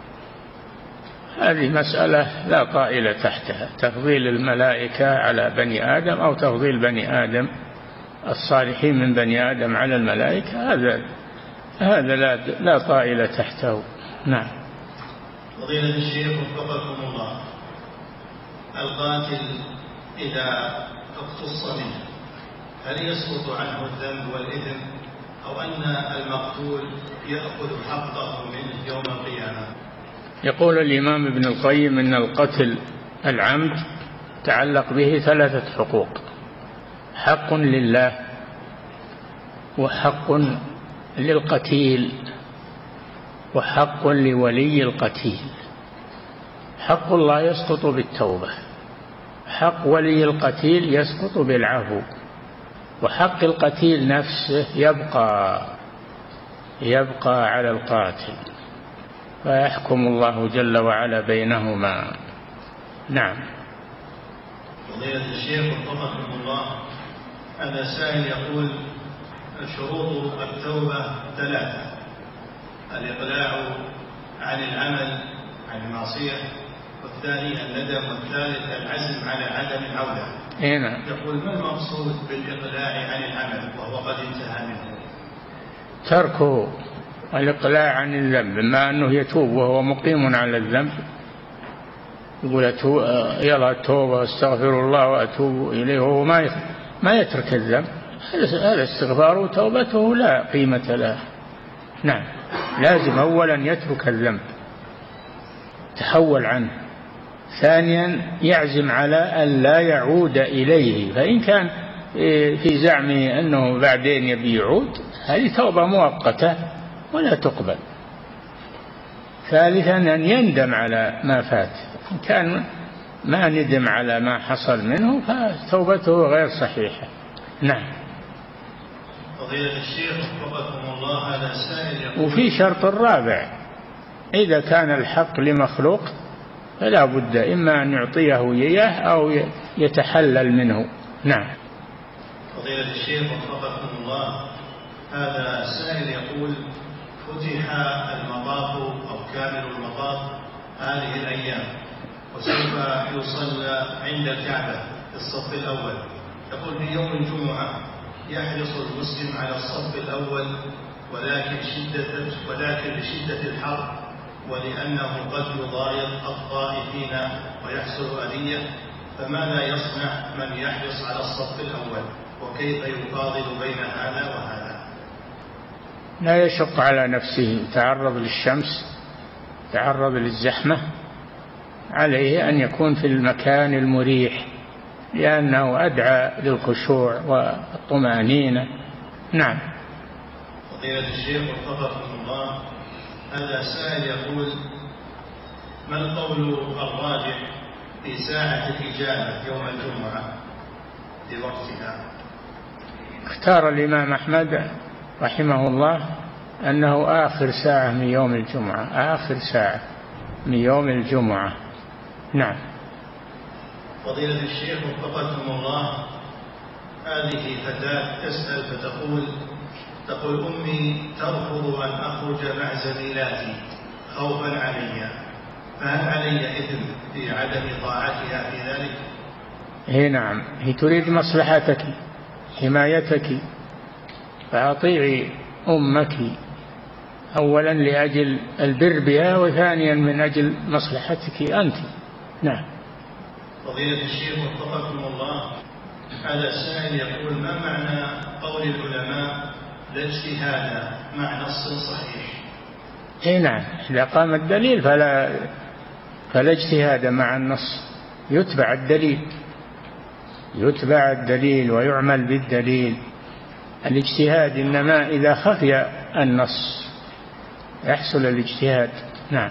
هذه مسألة لا طائل تحتها، تفضيل الملائكة على بني آدم أو تفضيل بني آدم الصالحين من بني آدم على الملائكة، هذا لا طائل تحته. نعم. فضيلة الشيخ وفقكم الله، القاتل إذا اقتص منه هل يسقط عنه الذنب والإثم، أو أن المقتول يأخذ حقه منه يوم القيامة؟ يقول الإمام ابن القيم إن القتل العمد تعلق به 3 حقوق: حق لله، وحق للقتيل، وحق لولي القتيل. حق الله يسقط بالتوبة، حق ولي القتيل يسقط بالعفو، وحق القتيل نفسه يبقى على القاتل، فيحكم الله جل وعلا بينهما. نعم. فضيلة الشيخ وفقكم الله، هذا سائل يقول: شروط التوبة 3: الإقلاع عن العمل عن المعصية، والثاني الندم، والثالث العزم على عدم العودة. هنا يقول: ما المقصود بالإقلاع عن العمل وهو قد انتهى منه؟ تركه، الإقلاع عن الذنب، ما أنه يتوب وهو مقيم على الذنب، يقول يلا التوبة واستغفر الله وأتوب إليه وهو ما يترك الذنب، هذا استغفاره وتوبته لا قيمة له. نعم، لازم أولا يترك الذنب، تحول عنه، ثانيا يعزم على أن لا يعود إليه، فإن كان في زعمه أنه بعدين يبي يعود، هذه توبة مؤقتة ولا تقبل. ثالثا أن يندم على ما فات، إن كان ما ندم على ما حصل منه فتوبته غير صحيحة. نعم. فضيلة الشيخ وفقكم الله، هذا سائل يقول: وفي شرط رابع: إذا كان الحق لمخلوق فلا بد إما أن يعطيه إياه أو يتحلل منه. نعم. فضيلة الشيخ وفقكم الله، هذا سائل يقول: فتح المطاف أو كامل المطاف هذه الأيام، وسوف يصلى عند الكعبة في الصف الأول. يقول: في يوم الجمعة يحرص المسلم على الصف الأول، ولكن لشدة الحر ولأنه قد يضايق الطائفين ويحصل أذية، فماذا يصنع من يحرص على الصف الأول، وكيف يفاضل بين هذا وهذا؟ لا يشق على نفسه، تعرض للشمس، تعرض للزحمة، عليه أن يكون في المكان المريح، لأنه أدعى للخشوع والطمأنينة. نعم. فضيلة الشيخ وفقكم الله، هذا سائل يقول: ما القول الراجح في ساعة الإجابة يوم الجمعة لوقتها؟ اختار الإمام أحمد رحمه الله أنه آخر ساعة من يوم الجمعة، آخر ساعة من يوم الجمعة. نعم. فضيلة الشيخ وفقكم الله، هذه فتاة تسأل فتقول: أمي ترفض أن أخرج مع زميلاتي خوفا علي، فهل علي إثم في عدم طاعتها في ذلك؟ هي نعم، هي تريد مصلحتك حمايتك، فأطيعي أمك أولا لأجل البر بها، وثانيا من أجل مصلحتك أنت. نعم. فضيلة الشيخ وفقكم الله، هذا السائل يقول: ما معنى قول العلماء لا اجتهاد مع نص صحيح؟ اي نعم، إذا قام الدليل فلا اجتهاد مع النص، يتبع الدليل ويعمل بالدليل. الاجتهاد إنما إذا خفي النص يحصل الاجتهاد. نعم.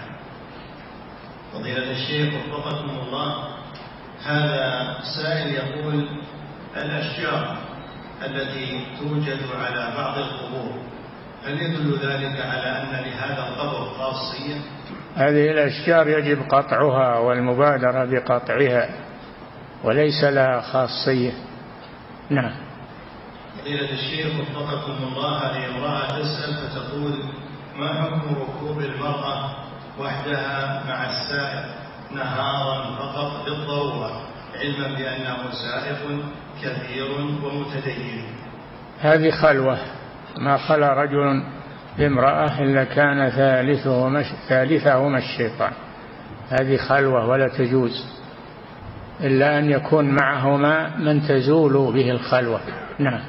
فضيلة الشيخ وفقكم الله، هذا سائل يقول: الأشجار التي توجد على بعض القبور هل يدل ذلك على أن لهذا القبر خاصية؟ هذه الأشجار يجب قطعها والمبادرة بقطعها، وليس لها خاصية. نعم. فضيلة الشيخ وفقكم الله، هذه امرأة تسأل فتقول: ما حكم ركوب المرأة وحدها مع السائق نهارا فقط للضرورة، علما بأنه سائق كبير ومتدين؟ هذه خلوة، ما خلا رجل بامرأة إلا كان ثالثهما الشيطان. هذه خلوة ولا تجوز إلا أن يكون معهما من تزول به الخلوة. نعم.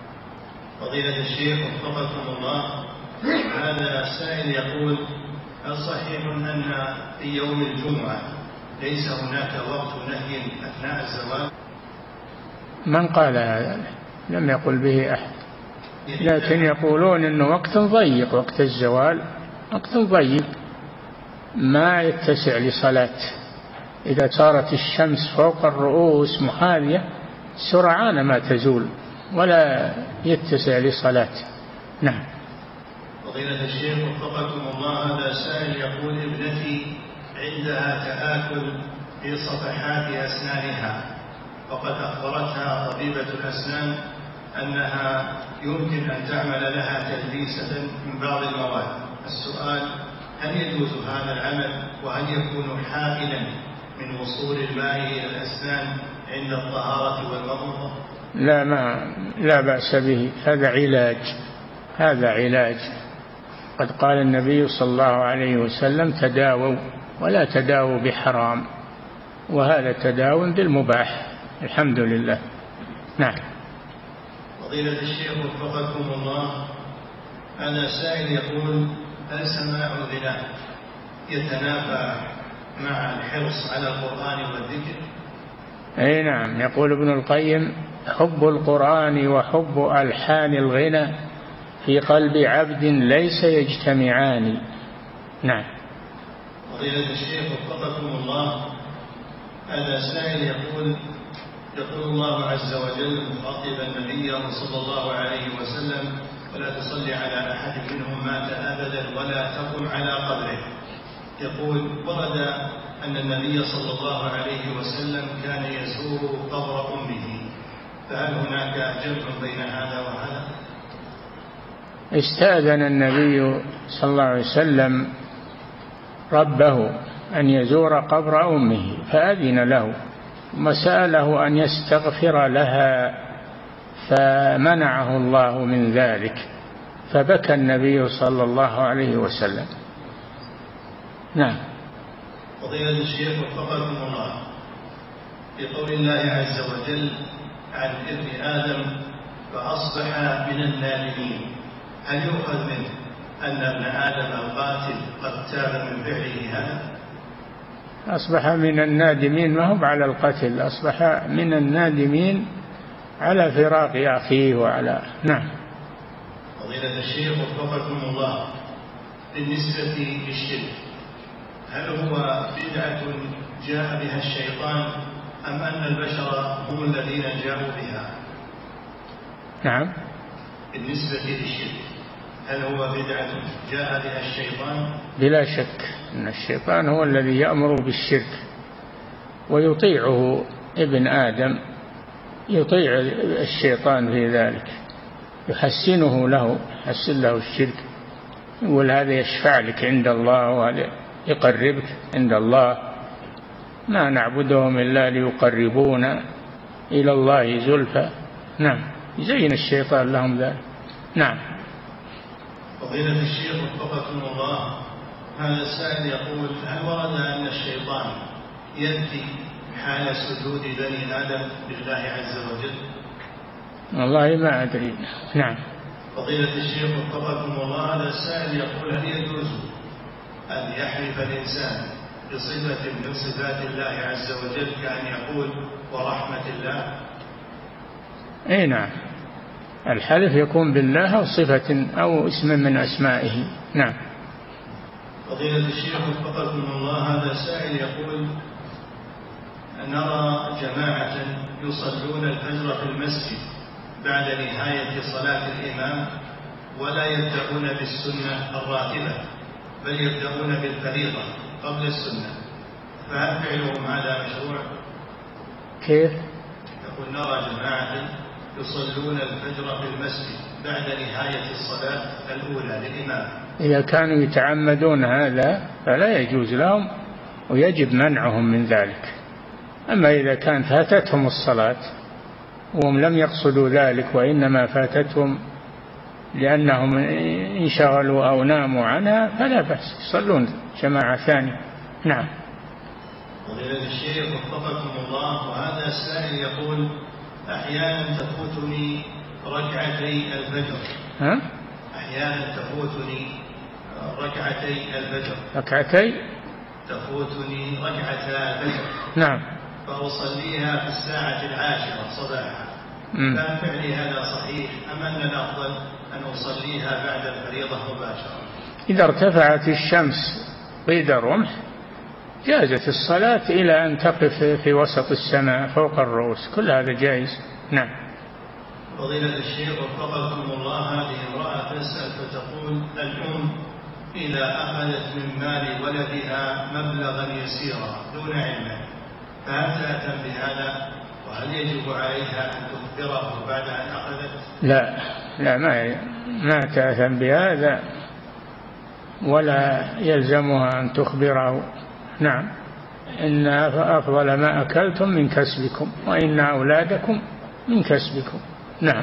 فضيلة الشيخ وفقكم الله، هذا سائل يقول: هل صحيح أن في يوم الجمعة ليس هناك وقت نهي أثناء الزواج؟ من قال هذا؟ لم يقل به أحد، لكن يقولون إنه وقت ضيق، وقت الزوال وقت ضيق ما يتسع لصلاة. إذا صارت الشمس فوق الرؤوس محاذية سرعان ما تزول ولا يتسع لصلاة. نعم. فضيلة الشيخ وفقكم الله، هذا سائل يقول: ابنتي عندها تآكل في صفحات أسنانها، وقد أخبرتها طبيبة الأسنان أنها يمكن أن تعمل لها تدليسة من بعض المواد. السؤال: هل يجوز هذا العمل؟ وهل يكون حائلا من وصول الماء إلى الأسنان عند الطهارة والمضمضة؟ لا بأس به، هذا علاج. قد قال النبي صلى الله عليه وسلم: تداووا ولا تداووا بحرام، وهذا تداو بالمباح. الحمد لله. نعم. فضيلة الشيخ وفقكم الله، هذا سائل يقول: هل سماع الغناء يتنافى مع الحرص على القرآن والذكر؟ أي نعم، يقول ابن القيم: حب القرآن وحب ألحان الغنى في قلب عبد ليس يجتمعان. نعم. فضيلة الشيخ وفقكم الله، هذا سائل يقول الله عز وجل مخاطبا النبي صلى الله عليه وسلم: ولا تصلي على أحد منهم مات أبدا ولا تقم على قبره. يقول: ورد أن النبي صلى الله عليه وسلم كان يزور قبر أمه، فهل هناك جمع بين هذا وهذا؟ استأذن النبي صلى الله عليه وسلم ربه أن يزور قبر أمه فأذن له، وسأله أن يستغفر لها فمنعه الله من ذلك، فبكى النبي صلى الله عليه وسلم. نعم. فضيلة الشيخ وفقكم الله، في قول الله عز وجل عن ابن آدم: فأصبح من النادمين، هل يؤخذ منه أن ابن آدم القاتل قد تاب من فعله هذا؟ أصبح من النادمين ما هو على القتل، أصبح من النادمين على فراق أخيه وعلى. نعم. فضيلة الشيخ وفقكم الله، بالنسبة للشرك هل هو بدعة جاء بها الشيطان أم أن البشر هم الذين جاءوا بها؟ نعم. بالنسبة للشرك هل هو بدعة جاء بها الشيطان؟ بلا شك أن الشيطان هو الذي يأمر بالشرك، ويطيعه ابن آدم، يطيع الشيطان في ذلك، يحسن له الشرك، يقول هذا يشفع لك عند الله وهذا يقربك عند الله. ما نعبدهم إلا ليقربونا إلى الله زلفى. نعم، يزين الشيطان لهم ذلك. نعم. فضيلة الشيخ وفقكم الله، هذا السائل يقول: هل ورد أن الشيطان يأتي حال سجود بني آدم لله عز وجل؟ والله ما أدري. نعم. فضيلة الشيخ وفقكم الله، هذا السائل يقول: هل يجوز أن يحلف الإنسان بصفة من صفات الله عز وجل كأن يقول ورحمة الله؟ أي نعم، الحلف يكون بالله أو صفة أو اسم من أسمائه. نعم. فضيلة الشيخ وفقكم الله، هذا سائل يقول: نرى جماعة يصلون الفجر في المسجد بعد نهاية صلاة الإمام ولا يبدأون بالسنة الراتبة بل يبدأون بالفريضة قبل السنة، فهل فعلهم هذا مشروع؟ كيف؟ يقول: نرى جماعة يصلون الفجر في المسجد بعد نهاية الصلاة الأولى للإمام. إذا كانوا يتعمدون هذا فلا يجوز لهم ويجب منعهم من ذلك. أما إذا كان فاتتهم الصلاة وهم لم يقصدوا ذلك وإنما فاتتهم لأنهم انشغلوا أو ناموا عنها فلا بأس، يصلون جماعة ثانية. نعم. فضيلة الشيخ وفقكم الله، وهذا السائل يقول: أحيانا تفوتني ركعتي الفجر. أحيانا تفوتني ركعتي الفجر. تفوتني ركعتا الفجر. نعم. فأصليها في الساعة 10 صباحا، فهل فعلي هذا صحيح أم أن الأفضل أن أصليها بعد الفريضة مباشرة؟ إذا ارتفعت الشمس قيد الرمح جازت الصلاة إلى أن تقف في وسط السماء فوق الرؤوس، كل هذا جائز. نعم. فضيلة الشيخ وفقكم الله، هذه امرأة تسأل فتقول: الأم إذا أخذت من مال ولدها مبلغا يسيرا دون علمه فهل تأثم بهذا؟ وهل يجب عليها أن تخبره بعد أن أخذت؟ لا ما تأثم بهذا ولا يلزمها أن تخبره. نعم. إن أفضل ما أكلتم من كسبكم وإن أولادكم من كسبكم. نعم.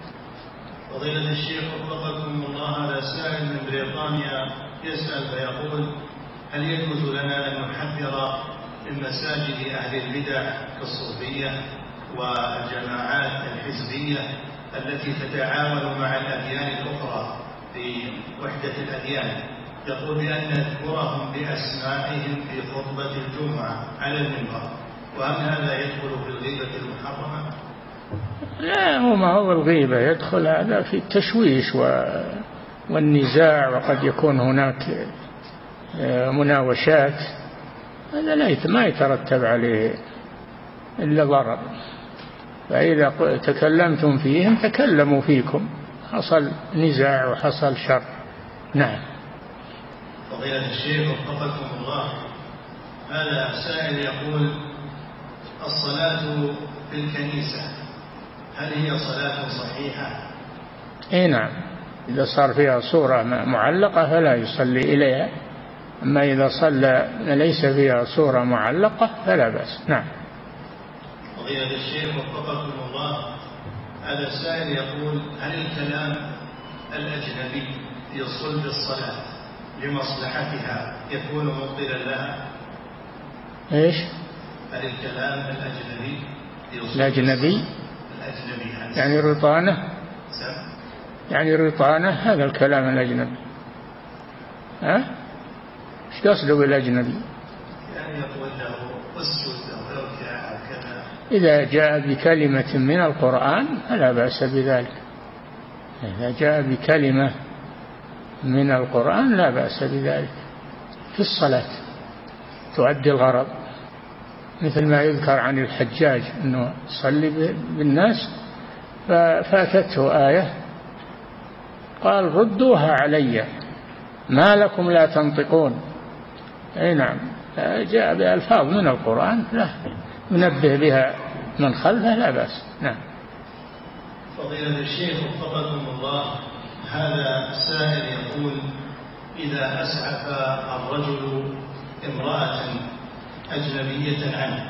فضيلة الشيخ وفقكم الله، هذا سائل من بريطانيا يسأل فيقول: هل يجوز لنا أن نحذر من مساجد أهل البدع كالصوفية والجماعات الحزبية التي تتعاون مع الأديان الأخرى في وحدة الأديان؟ يقول بأن نذكرهم بأسمائهم في خطبة الجمعة على المنبر، وهل هذا يدخل في الغيبة المحرمة؟ لا، ما هو الغيبة، يدخل هذا في التشويش والنزاع، وقد يكون هناك مناوشات، هذا ما يترتب عليه إلا ضرر. فإذا تكلمتم فيهم تكلموا فيكم، حصل نزاع وحصل شر. نعم. فضيلة الشيخ وفقكم الله، هذا سائل يقول: الصلاة في الكنيسة هل هي صلاة صحيحة؟ اي نعم، إذا صار فيها صورة معلقة فلا يصلي إليها، أما إذا صلى ليس فيها صورة معلقة فلا بأس. نعم. فضيلة الشيخ وفقكم الله، هذا السائل يقول: هل الكلام الأجنبي في صلب الصلاة لمصلحتها يكون مبطلا لها؟ ايش؟ هل الكلام الأجنبي الأجنبي يعني رطانة؟ يعني رطانة هذا الكلام الأجنبي. ايش قصده بالأجنبي؟ يعني يقول له اسجد أو اركع أو كذا. إذا جاء بكلمة من القرآن فلا بأس بذلك. إذا جاء بكلمة من القرآن لا بأس بذلك في الصلاة، تؤدي الغرض، مثل ما يذكر عن الحجاج أنه صلي بالناس ففاتته آية قال: ردوها علي ما لكم لا تنطقون. أي نعم، جاء بألفاظ من القرآن لا ينبه بها من خلفه لا بأس. نعم. فضيلة الشيخ وفقكم الله، هذا السائل يقول: إذا أسعف الرجل امرأة أجنبية عنه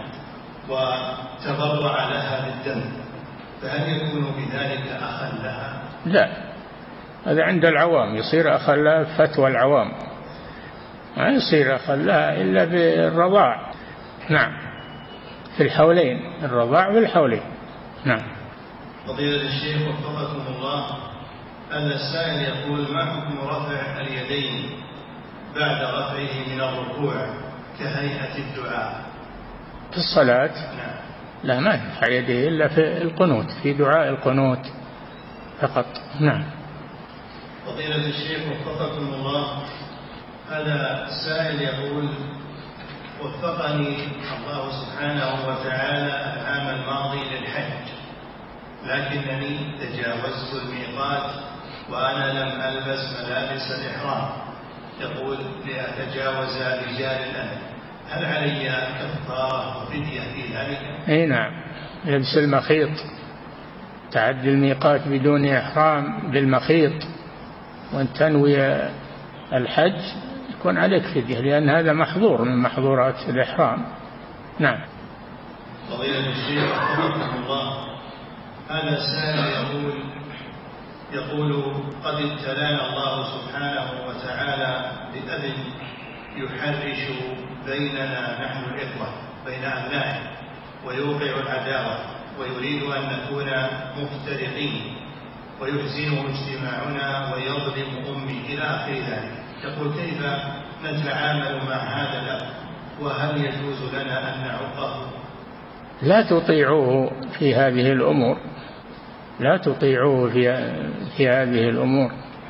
وتبرع لها بالدم، فهل يكون بذلك أخا لها؟ لا، هذا عند العوام يصير أخا لها فتوى العوام، ما يصير أخا لها إلا بالرضاع. نعم، في الحولين، الرضاع في الحولين. نعم. فضيلة الشيخ وفقكم الله، هذا السائل يقول: ما حكم رفع اليدين بعد رفعه من الركوع كهيئة الدعاء في الصلاة؟ نعم. لا، ما يرفع يديه إلا في القنوت، في دعاء القنوت فقط. نعم. فضيلة الشيخ وفقكم الله، هذا السائل يقول: وفقني الله سبحانه وتعالى العام الماضي للحج، لكنني تجاوزت الميقات وأنا لم ألبس ملابس الإحرام، يقول لأتجاوز رجال الأهل، هل علي كفارة وفدية في ذلك؟ أي نعم، لبس المخيط، تعدي الميقات بدون إحرام بالمخيط وأن تنوي الحج يكون عليك فدية، لأن هذا محظور من محظورات الإحرام. نعم. فضيلة الشيخ رحمه الله، هذا السائل يقول: قد ابتلانا الله سبحانه وتعالى بأب يحرش بيننا نحن الإخوة بين أبنائه ويوقع العداوة ويريد أن نكون مفترقين ويحزنه اجتماعنا ويظلم أمي إلى آخر ذلك. يقول: كيف نتعامل مع هذا الأب، وهل يجوز لنا أن نعقه؟ لا تطيعوه في هذه الأمور، لا تطيعوه في هذه الأمور،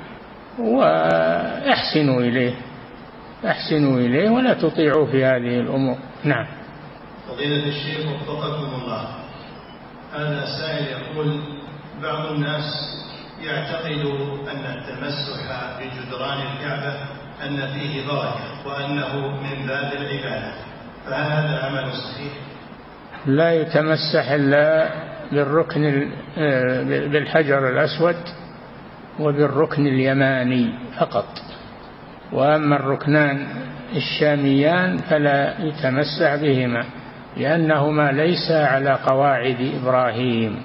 وأحسنوا إليه، أحسنوا إليه ولا تطيعوا في هذه الأمور. نعم. فضيلة الشيخ وفقكم الله، هذا سائل يقول: بعض الناس يعتقد أن التمسح بجدران الكعبة أن فيه بركة وأنه من باب العبادة، فهل هذا عمل صحيح؟ لا يتمسح إلا بالركن بالحجر الأسود وبالركن اليماني فقط، وأما الركنان الشاميان فلا يتمسح بهما لأنهما ليس على قواعد إبراهيم،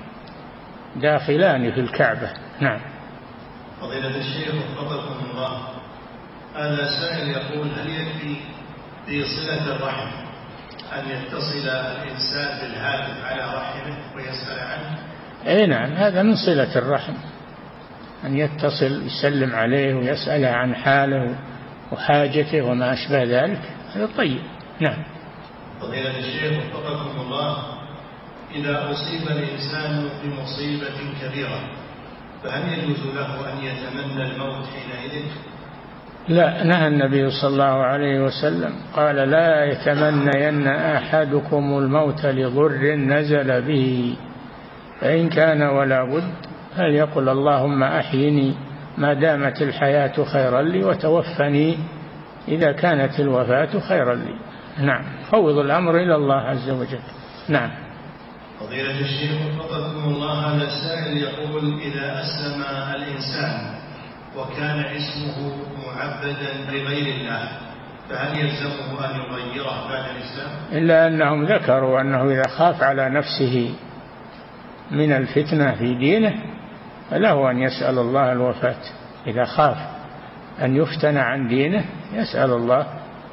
داخلان في الكعبة. نعم. فضيلة الشيخ وفقكم الله، هذا سائل يقول: هل يكفي في صلة الرحم أن يتصل الإنسان بالهاتف على رحمه ويسأل عنه؟ أي نعم، هذا من صلة الرحم، أن يتصل يسلم عليه ويسأل عن حاله وحاجته وما أشبه ذلك، هذا طيب. نعم. فضيلة الشيخ وفقكم الله، إذا أصيب الإنسان بمصيبة كبيرة فهل يجوز له أن يتمنى الموت حينئذ؟ لا، نهى النبي صلى الله عليه وسلم قال: لا يتمنين أحدكم الموت لضر نزل به، فإن كان ولا بد فليقل: اللهم أحيني ما دامت الحياة خيرا لي وتوفني إذا كانت الوفاة خيرا لي. نعم، فوض الأمر إلى الله عز وجل. نعم. فضيلة الشيخ وفقكم الله، هذا السائل يقول: إذا أسلم الإنسان وكان اسمه معبدا لغير الله فهل يلزمه أن يغيره بعد الإسلام؟ إلا أنهم ذكروا أنه إذا خاف على نفسه من الفتنة في دينه فله أن يسأل الله الوفاة، إذا خاف أن يفتن عن دينه يسأل الله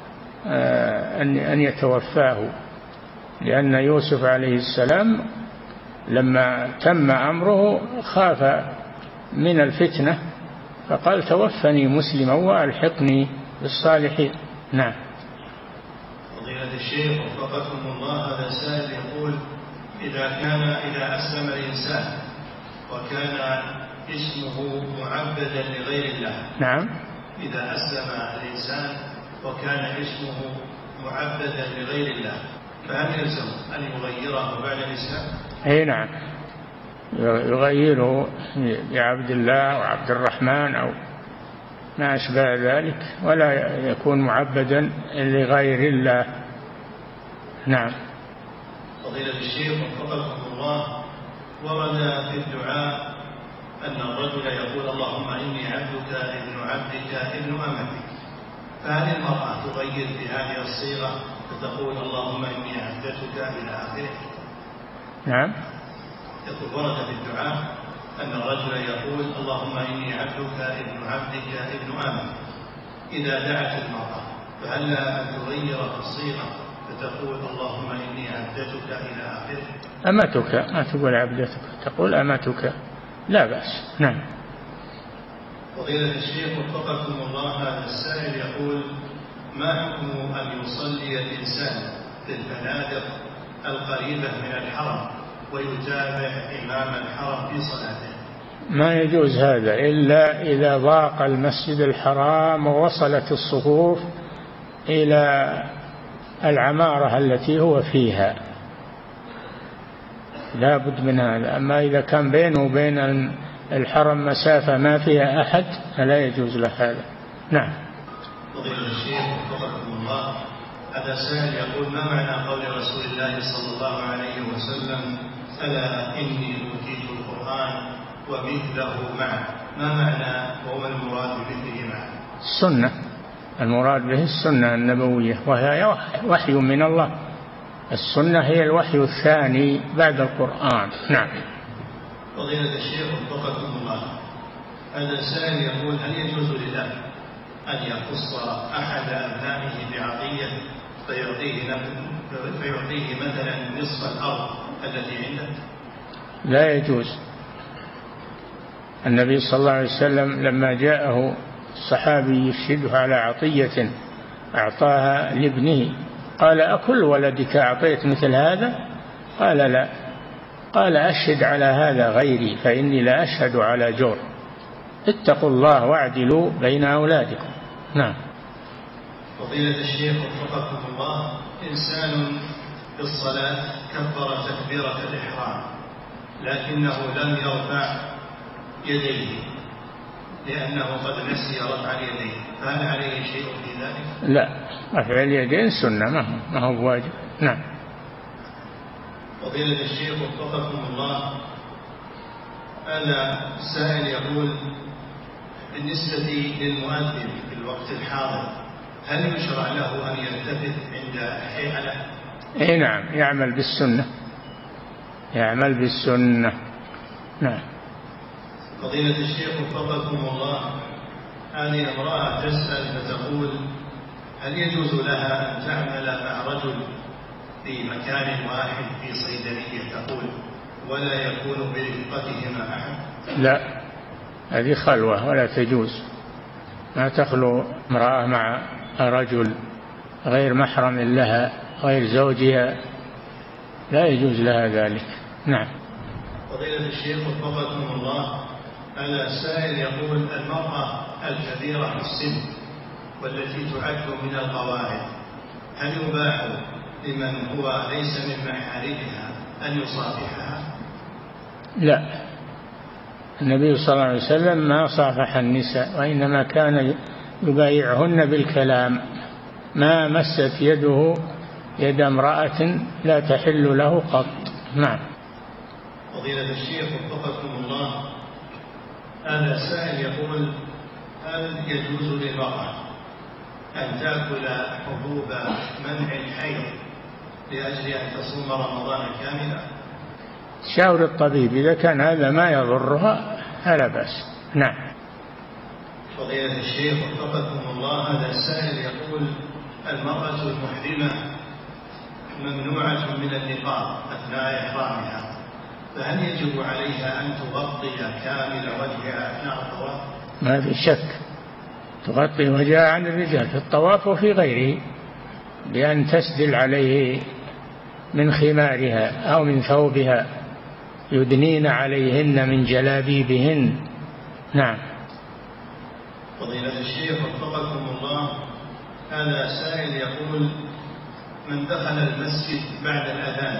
أن يتوفاه، لأن يوسف عليه السلام لما تم أمره خاف من الفتنة فقال: توفني مسلما وألحقني بالصالحين. نعم. فضيلة الشيخ وفقكم الله، هذا سائل يقول: إذا أسلم الإنسان وكان اسمه معبدا لغير الله. نعم. إذا أسلم الإنسان وكان اسمه معبدا لغير الله فهل يلزم أن يغيره بعد الإسلام؟ أي نعم، يغيره بعبد الله وعبد الرحمن أو ما أشبه ذلك، ولا يكون معبدا لغير الله. نعم. فضيلة الشيخ وفقكم الله، ورد في الدعاء أن الرجل يقول: اللهم إني عبدك ابن عبدك ابن أمتك، فهل المرأة تغير في هذه الصيغة فتقول اللهم إني عبدتك إلى آخره؟ نعم. يقول ورد في الدعاء أن الرجل يقول اللهم إني عبدك ابن عبدك ابن أمك إذا دعت المرأة، فهل أن تغير في الصيغة فتقول اللهم إني عبدتك إلى آخره؟ أمتك، ما تقول عبدتك، تقول أمتك، لا بأس. نعم. فضيلة الشيخ وفقكم الله، هذا السائل يقول ما حكم أن يصلي الإنسان في الفنادق القريبة من الحرم ويتابع إمام الحرم في صلاته؟ ما يجوز هذا إلا إذا ضاق المسجد الحرام ووصلت الصفوف إلى العمارة التي هو فيها، لا بد من هذا. أما إذا كان بينه وبين الحرم مسافة ما فيها أحد فلا يجوز له هذا. نعم. فضيلة الشيخ وفقكم الله، هذا سائل يقول ما معنى قول رسول الله صلى الله عليه وسلم ألا إني أوتيت القرآن ومثله معه؟ ما معنى وما المراد بمثله معه؟ السنة، المراد به السنة النبوية وهي وحي من الله. السنة هي الوحي الثاني بعد القرآن. نعم. فضيلة الشيخ وفقكم الله، هذا سائل يقول هل يجوز لله أن يخص أحد أبنائه بعطية فيعطيه مثلا نصف الأرض التي عنده؟ لا يجوز. النبي صلى الله عليه وسلم لما جاءه الصحابي يشهده على عطية أعطاها لابنه قال أكل ولدك أعطيت مثل هذا؟ قال لا. قال أشهد على هذا غيري فإني لا أشهد على جور. اتقوا الله واعدلوا بين أولادكم. نعم. فضيلة الشيخ وفقكم الله، إنسان في الصلاة كبر تكبيرة الإحرام لكنه لم يرفع يديه لأنه قد نسي رفع اليدين، فهل عليه شيء في ذلك؟ لا، رفع اليدين سنة ما هو واجب. نعم. فضيلة الشيخ وفقكم الله، هذا السائل يقول بالنسبة للمؤذن في الوقت الحاضر هل يشرع له أن يلتفت عند حيئة؟ اي نعم، يعمل بالسنة، يعمل بالسنة. نعم. فضيلة الشيخ وفقكم الله، هذه امرأة تسأل فتقول هل يجوز لها أن تعمل مع رجل في مكان واحد في صيدلية تقول ولا يكون برفقتهما أحد؟ لا، هذه خلوة ولا تجوز. ما تخلو امرأة مع رجل غير محرم لها غير زوجها، لا يجوز لها ذلك. نعم. فضيلة الشيخ وفقكم الله، هذا السائل يقول المرأة الكبيرة في السن والتي تعد من القواعد هل يباح لمن هو ليس من محارمها أن يصافحها؟ لا، النبي صلى الله عليه وسلم ما صافح النساء وإنما كان يبايعهن بالكلام، ما مست يده يد امرأة لا تحل له قط. نعم. فضيلة الشيخ وفقكم الله، هذا سائل يقول هل يجوز للمرأة أن تأكل حبوب منع الحيض لأجل أن تصوم رمضان كاملا؟ شاور الطبيب، إذا كان هذا ما يضرها فلا بأس. نعم. فضيلة الشيخ وفقكم الله، هذا السائل يقول المرأة المحرمة ممنوعة من النقاب أثناء إحرامها، فهل يجب عليها أن تغطي كامل وجهها أثناء الطواف؟ ما في شك، تغطي وجهها عن الرجال في الطواف وفي غيره بأن تسدل عليه من خمارها أو من ثوبها، يدنين عليهن من جلابيبهن. نعم. فضيلة الشيخ وفقكم الله، هذا سائل يقول من دخل المسجد بعد الأذان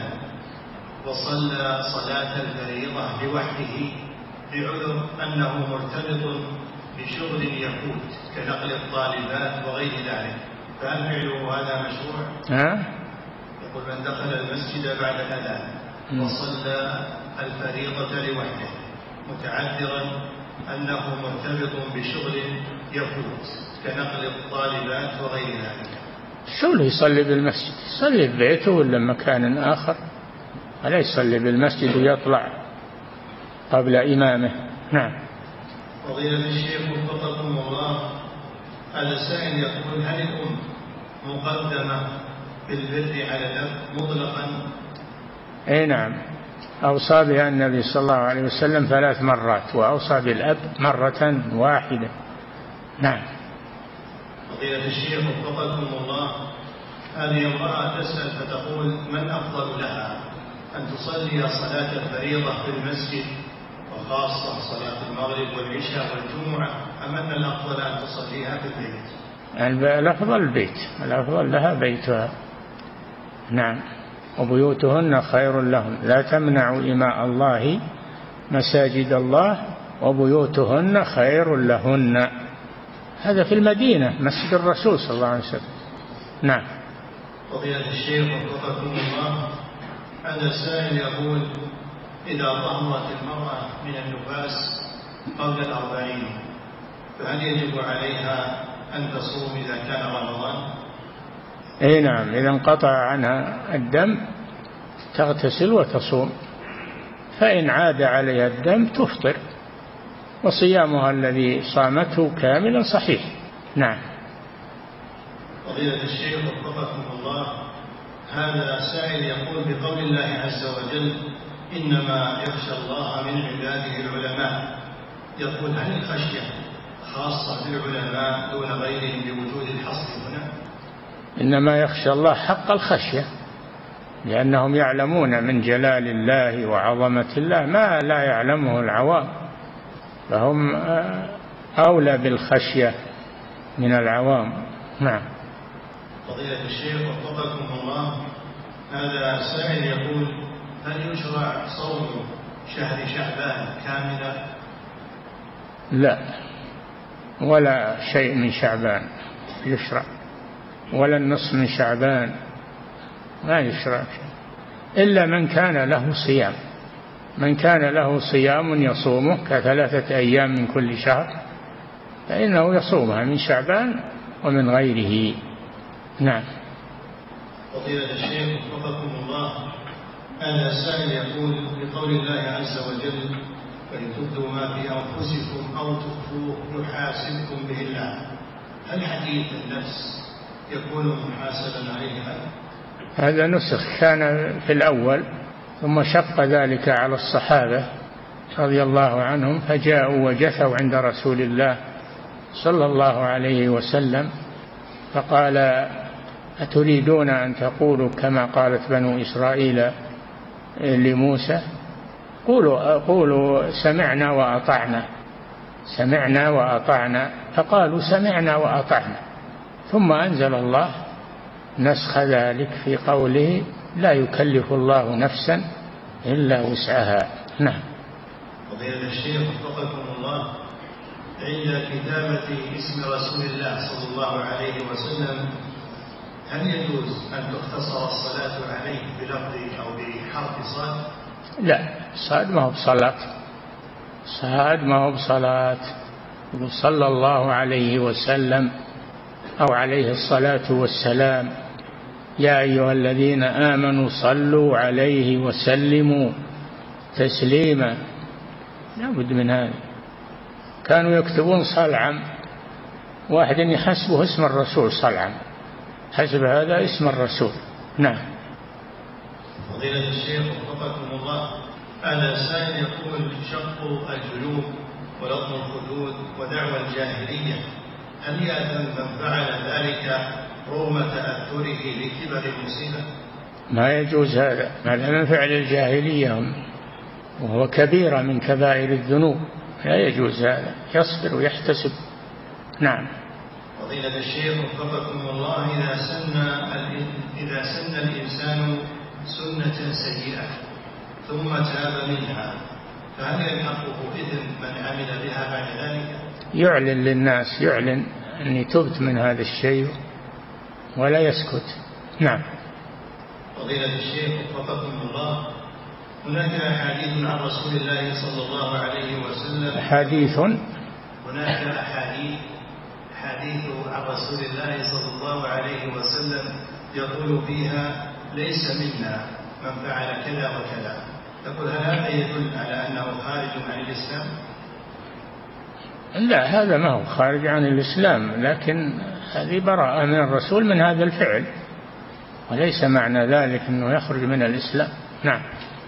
وصلى صلاة الفريضة لوحده بعذر أنه مرتبط بشغل يفوت كنقل الطالبات وغير ذلك، فهل فعله هذا مشروع؟ يقول من دخل المسجد بعد الأذان وصلى الفريضة لوحده متعذرا أنه مرتبط بشغل يفوت كنقل الطالبات وغير ذلك؟ شغله يصلي بالمسجد، يصلي في بيته ولا مكان آخر، ولا يصلي بالمسجد ويطلع قبل إمامه. نعم. فضيلة الشيخ وفقكم الله، هذا سائل يقول: هل الأم مقدمة بالبر على الأب مطلقا؟ أي نعم، أوصى بها النبي صلى الله عليه وسلم 3 مرات، وأوصى بالأب مرة واحدة. نعم. فضيلة الشيخ وفقكم الله، هذه امرأة تسأل فتقول: من أفضل لها أن تصلي صلاة الفريضة في المسجد وخاصة صلاة المغرب والعشاء والجمعة، أم أن الأفضل أن تصليها في البيت؟ الأفضل البيت، الأفضل لها بيتها. نعم. وبيوتهن خير لهن لا تمنعوا إماء الله مساجد الله وبيوتهن خير لهن. هذا في المدينة، مسجد الرسول صلى الله عليه وسلم. نعم. فضيلة الشيخ وفقكم الله، هذا سائل يقول: إذا طهرت المرأة من النفاس قبل 40 فهل يجب عليها أن تصوم إذا كان رمضان؟ أي نعم، إذا انقطع عنها الدم تغتسل وتصوم، فإن عاد عليها الدم تفطر، وصيامها الذي صامته كاملا صحيح. نعم. فضيلة الشيخ وفقكم الله، هذا سائل يقول: بقول الله عز وجل: إنما يخشى الله من عباده العلماء، يقول: هل الخشية خاصة بالعلماء دون غيرهم بوجود الحصر هنا؟ إنما يخشى الله حق الخشية، لأنهم يعلمون من جلال الله وعظمة الله ما لا يعلمه العوام، فهم أولى بالخشية من العوام. نعم. فضيلة الشيخ وفقكم الله، هذا سائل يقول: هل يشرع صوم شهر شعبان كاملا؟ لا، ولا شيء من شعبان يشرع، ولا النصف من شعبان ما يشرع شيء، إلا من كان له صيام. من كان له صيام يصومه ك3 أيام من كل شهر فإنه يصومها من شعبان ومن غيره. نعم. فضيلة الشيخ وفقكم الله، هذا السائل يقول: بقول الله عز وجل: فإن تبدوا ما في أنفسكم أو تخفوه يحاسبكم به الله، هل حديث النفس يكون محاسبا عليه؟ هذا نسخ كان في الأول، ثم شق ذلك على الصحابة رضي الله عنهم، فجاءوا وجثوا عند رسول الله صلى الله عليه وسلم فقال: أتريدون أن تقولوا كما قالت بنو إسرائيل لموسى؟ قولوا سمعنا وأطعنا، سمعنا وأطعنا. فقالوا سمعنا وأطعنا، ثم أنزل الله نسخ ذلك في قوله: لا يكلف الله نفسا إلا وسعها. نعم. فضيلة الشيخ وفقكم الله، عند كتابة اسم رسول الله صلى الله عليه وسلم هل يجوز أن تختصر الصلاة عليه بلفظ أو بحرف صاد؟ لا، صاد ما هو بصلاة، صاد ما هو بصلاة، يقول صلى الله عليه وسلم أو عليه الصلاة والسلام. يا أيها الذين آمنوا صلوا عليه وسلموا تسليما. لابد من هذا. كانوا يكتبون صلعم، واحد يحسبه اسم الرسول صلعم، حسب هذا اسم الرسول. نعم. فضيلة الشيخ وفقكم الله، هذا سائل يقول: شق الجيوب ولطم الخدود ودعوى الجاهلية، هل يأثم من فعل ذلك رغم تأثره لكبر المصيبة؟ ما يجوز هذا، هذا من فعل الجاهلية وهو كبيرة من كبائر الذنوب، لا يجوز هذا، يصبر ويحتسب. نعم. فضيلة الشيخ وفقكم الله، إذا سن الإنسان سنة سيئة ثم تاب منها فهل يلحقه إثم من عمل بها بعد ذلك؟ يعلن للناس، يعلن أني تبت من هذا الشيء ولا يسكت. نعم. فضيلة الشيخ وفقكم الله، هناك أحاديث عن رسول الله صلى الله عليه وسلم. هناك أحاديث عن رسول الله صلى الله عليه وسلم يقول فيها ليس منا من فعل كذا وكذا. يقول هل هذا يدل على أنه خارج عن الإسلام؟ لا، هذا ما هو خارج عن الإسلام، لكن هذه براءة من الرسول من هذا الفعل، وليس معنى ذلك أنه يخرج من الإسلام. نعم.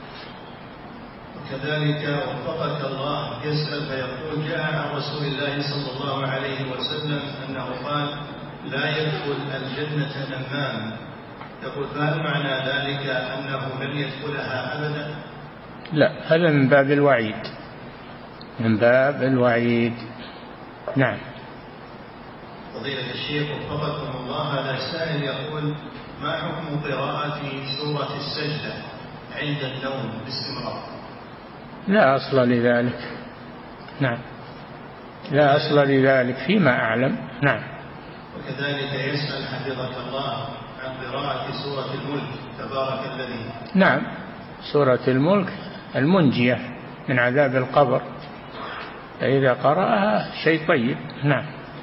وكذلك وفقك الله يسأل فيقول جاء عن رسول الله صلى الله عليه وسلم أنه قال لا يدخل الجنة نمام. يقول فهل معنى ذلك أنه لن يدخلها أبدا؟ لا، هذا من باب الوعيد، من باب الوعيد. نعم. فضيلة الشيخ وفقكم الله، هذا السائل يقول ما حكم قراءة سورة السجدة عند النوم باستمرار؟ لا أصل لذلك. نعم، لا أصل لذلك فيما أعلم. نعم. وكذلك يسأل حفظك الله عن قراءة سورة الملك تبارك الذي. نعم، سورة الملك المنجية من عذاب القبر، فإذا قرأها شيء طيب. نعم.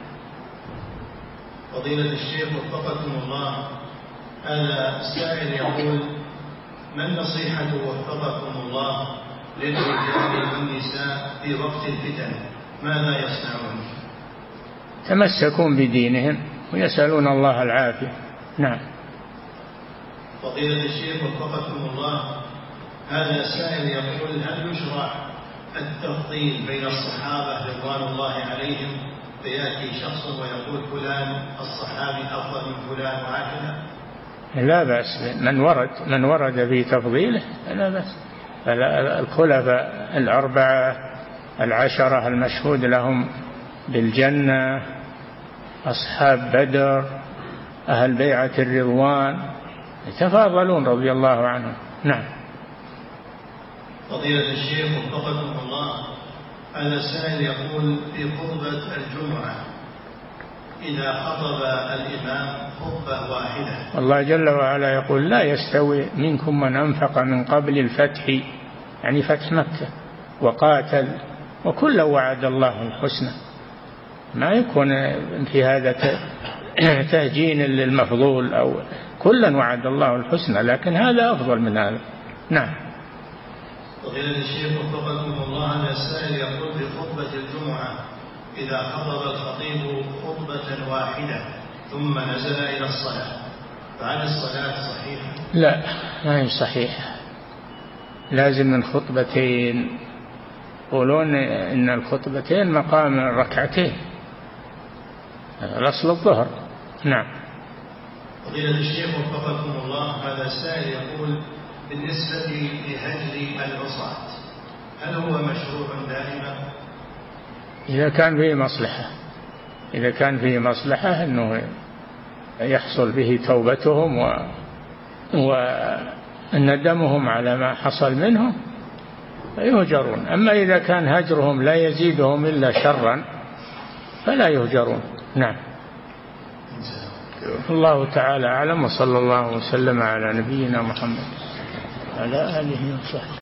فضيلة الشيخ وفقكم الله، هذا السائل يقول ما النصيحة وفقكم الله للرجال والنساء في وقت الفتن، ماذا يصنعون؟ تمسكون بدينهم ويسألون الله العافية. نعم. فضيلة الشيخ وفقكم الله، هذا السائل يقول هل يشرع التفضيل بين الصحابة رضوان الله عليهم، فيأتي شخص ويقول فلان الصحابي أفضل من فلان وهكذا؟ لا بأس، من ورد في تفضيله لا بأس. الخلفاء الأربعة العشرة المشهود لهم بالجنة، أصحاب بدر، أهل بيعة الرضوان، يتفاضلون رضي الله عنهم. نعم. فضيلة الشيخ وفقكم الله، هذا السائل يقول في خطبة الجمعة إذا خطب الإمام خطبة واحدة، الله جل وعلا يقول لا يستوي منكم من أنفق من قبل الفتح، يعني فتح مكة، وقاتل، وكلا وعد الله الحسنى. ما يكون في هذا تهجين للمفضول، أو كلا وعد الله الحسنى، لكن هذا أفضل من هذا. نعم. فضيلة الشيخ وفقكم الله، هذا السائل يقول في خطبة الجمعة إذا خطب الخطيب خطبة واحدة ثم نزل إلى الصلاة، فهل الصلاة صحيحة؟ لا، ما هي صحيحة، لازم من خطبتين. يقولون إن الخطبتين مقام الركعتين، الأصل الظهر. نعم. فضيلة الشيخ وفقكم الله، هذا السائل يقول بالنسبة لهجر العصاة هل هو مشروع دائما؟ إذا كان فيه مصلحة، إذا كان فيه مصلحة أنه يحصل به توبتهم وندمهم على ما حصل منهم فيهجرون. أما إذا كان هجرهم لا يزيدهم إلا شرا فلا يهجرون. نعم. الله تعالى أعلم، وصلى الله وسلم على نبينا محمد وعلى آله وصحبه.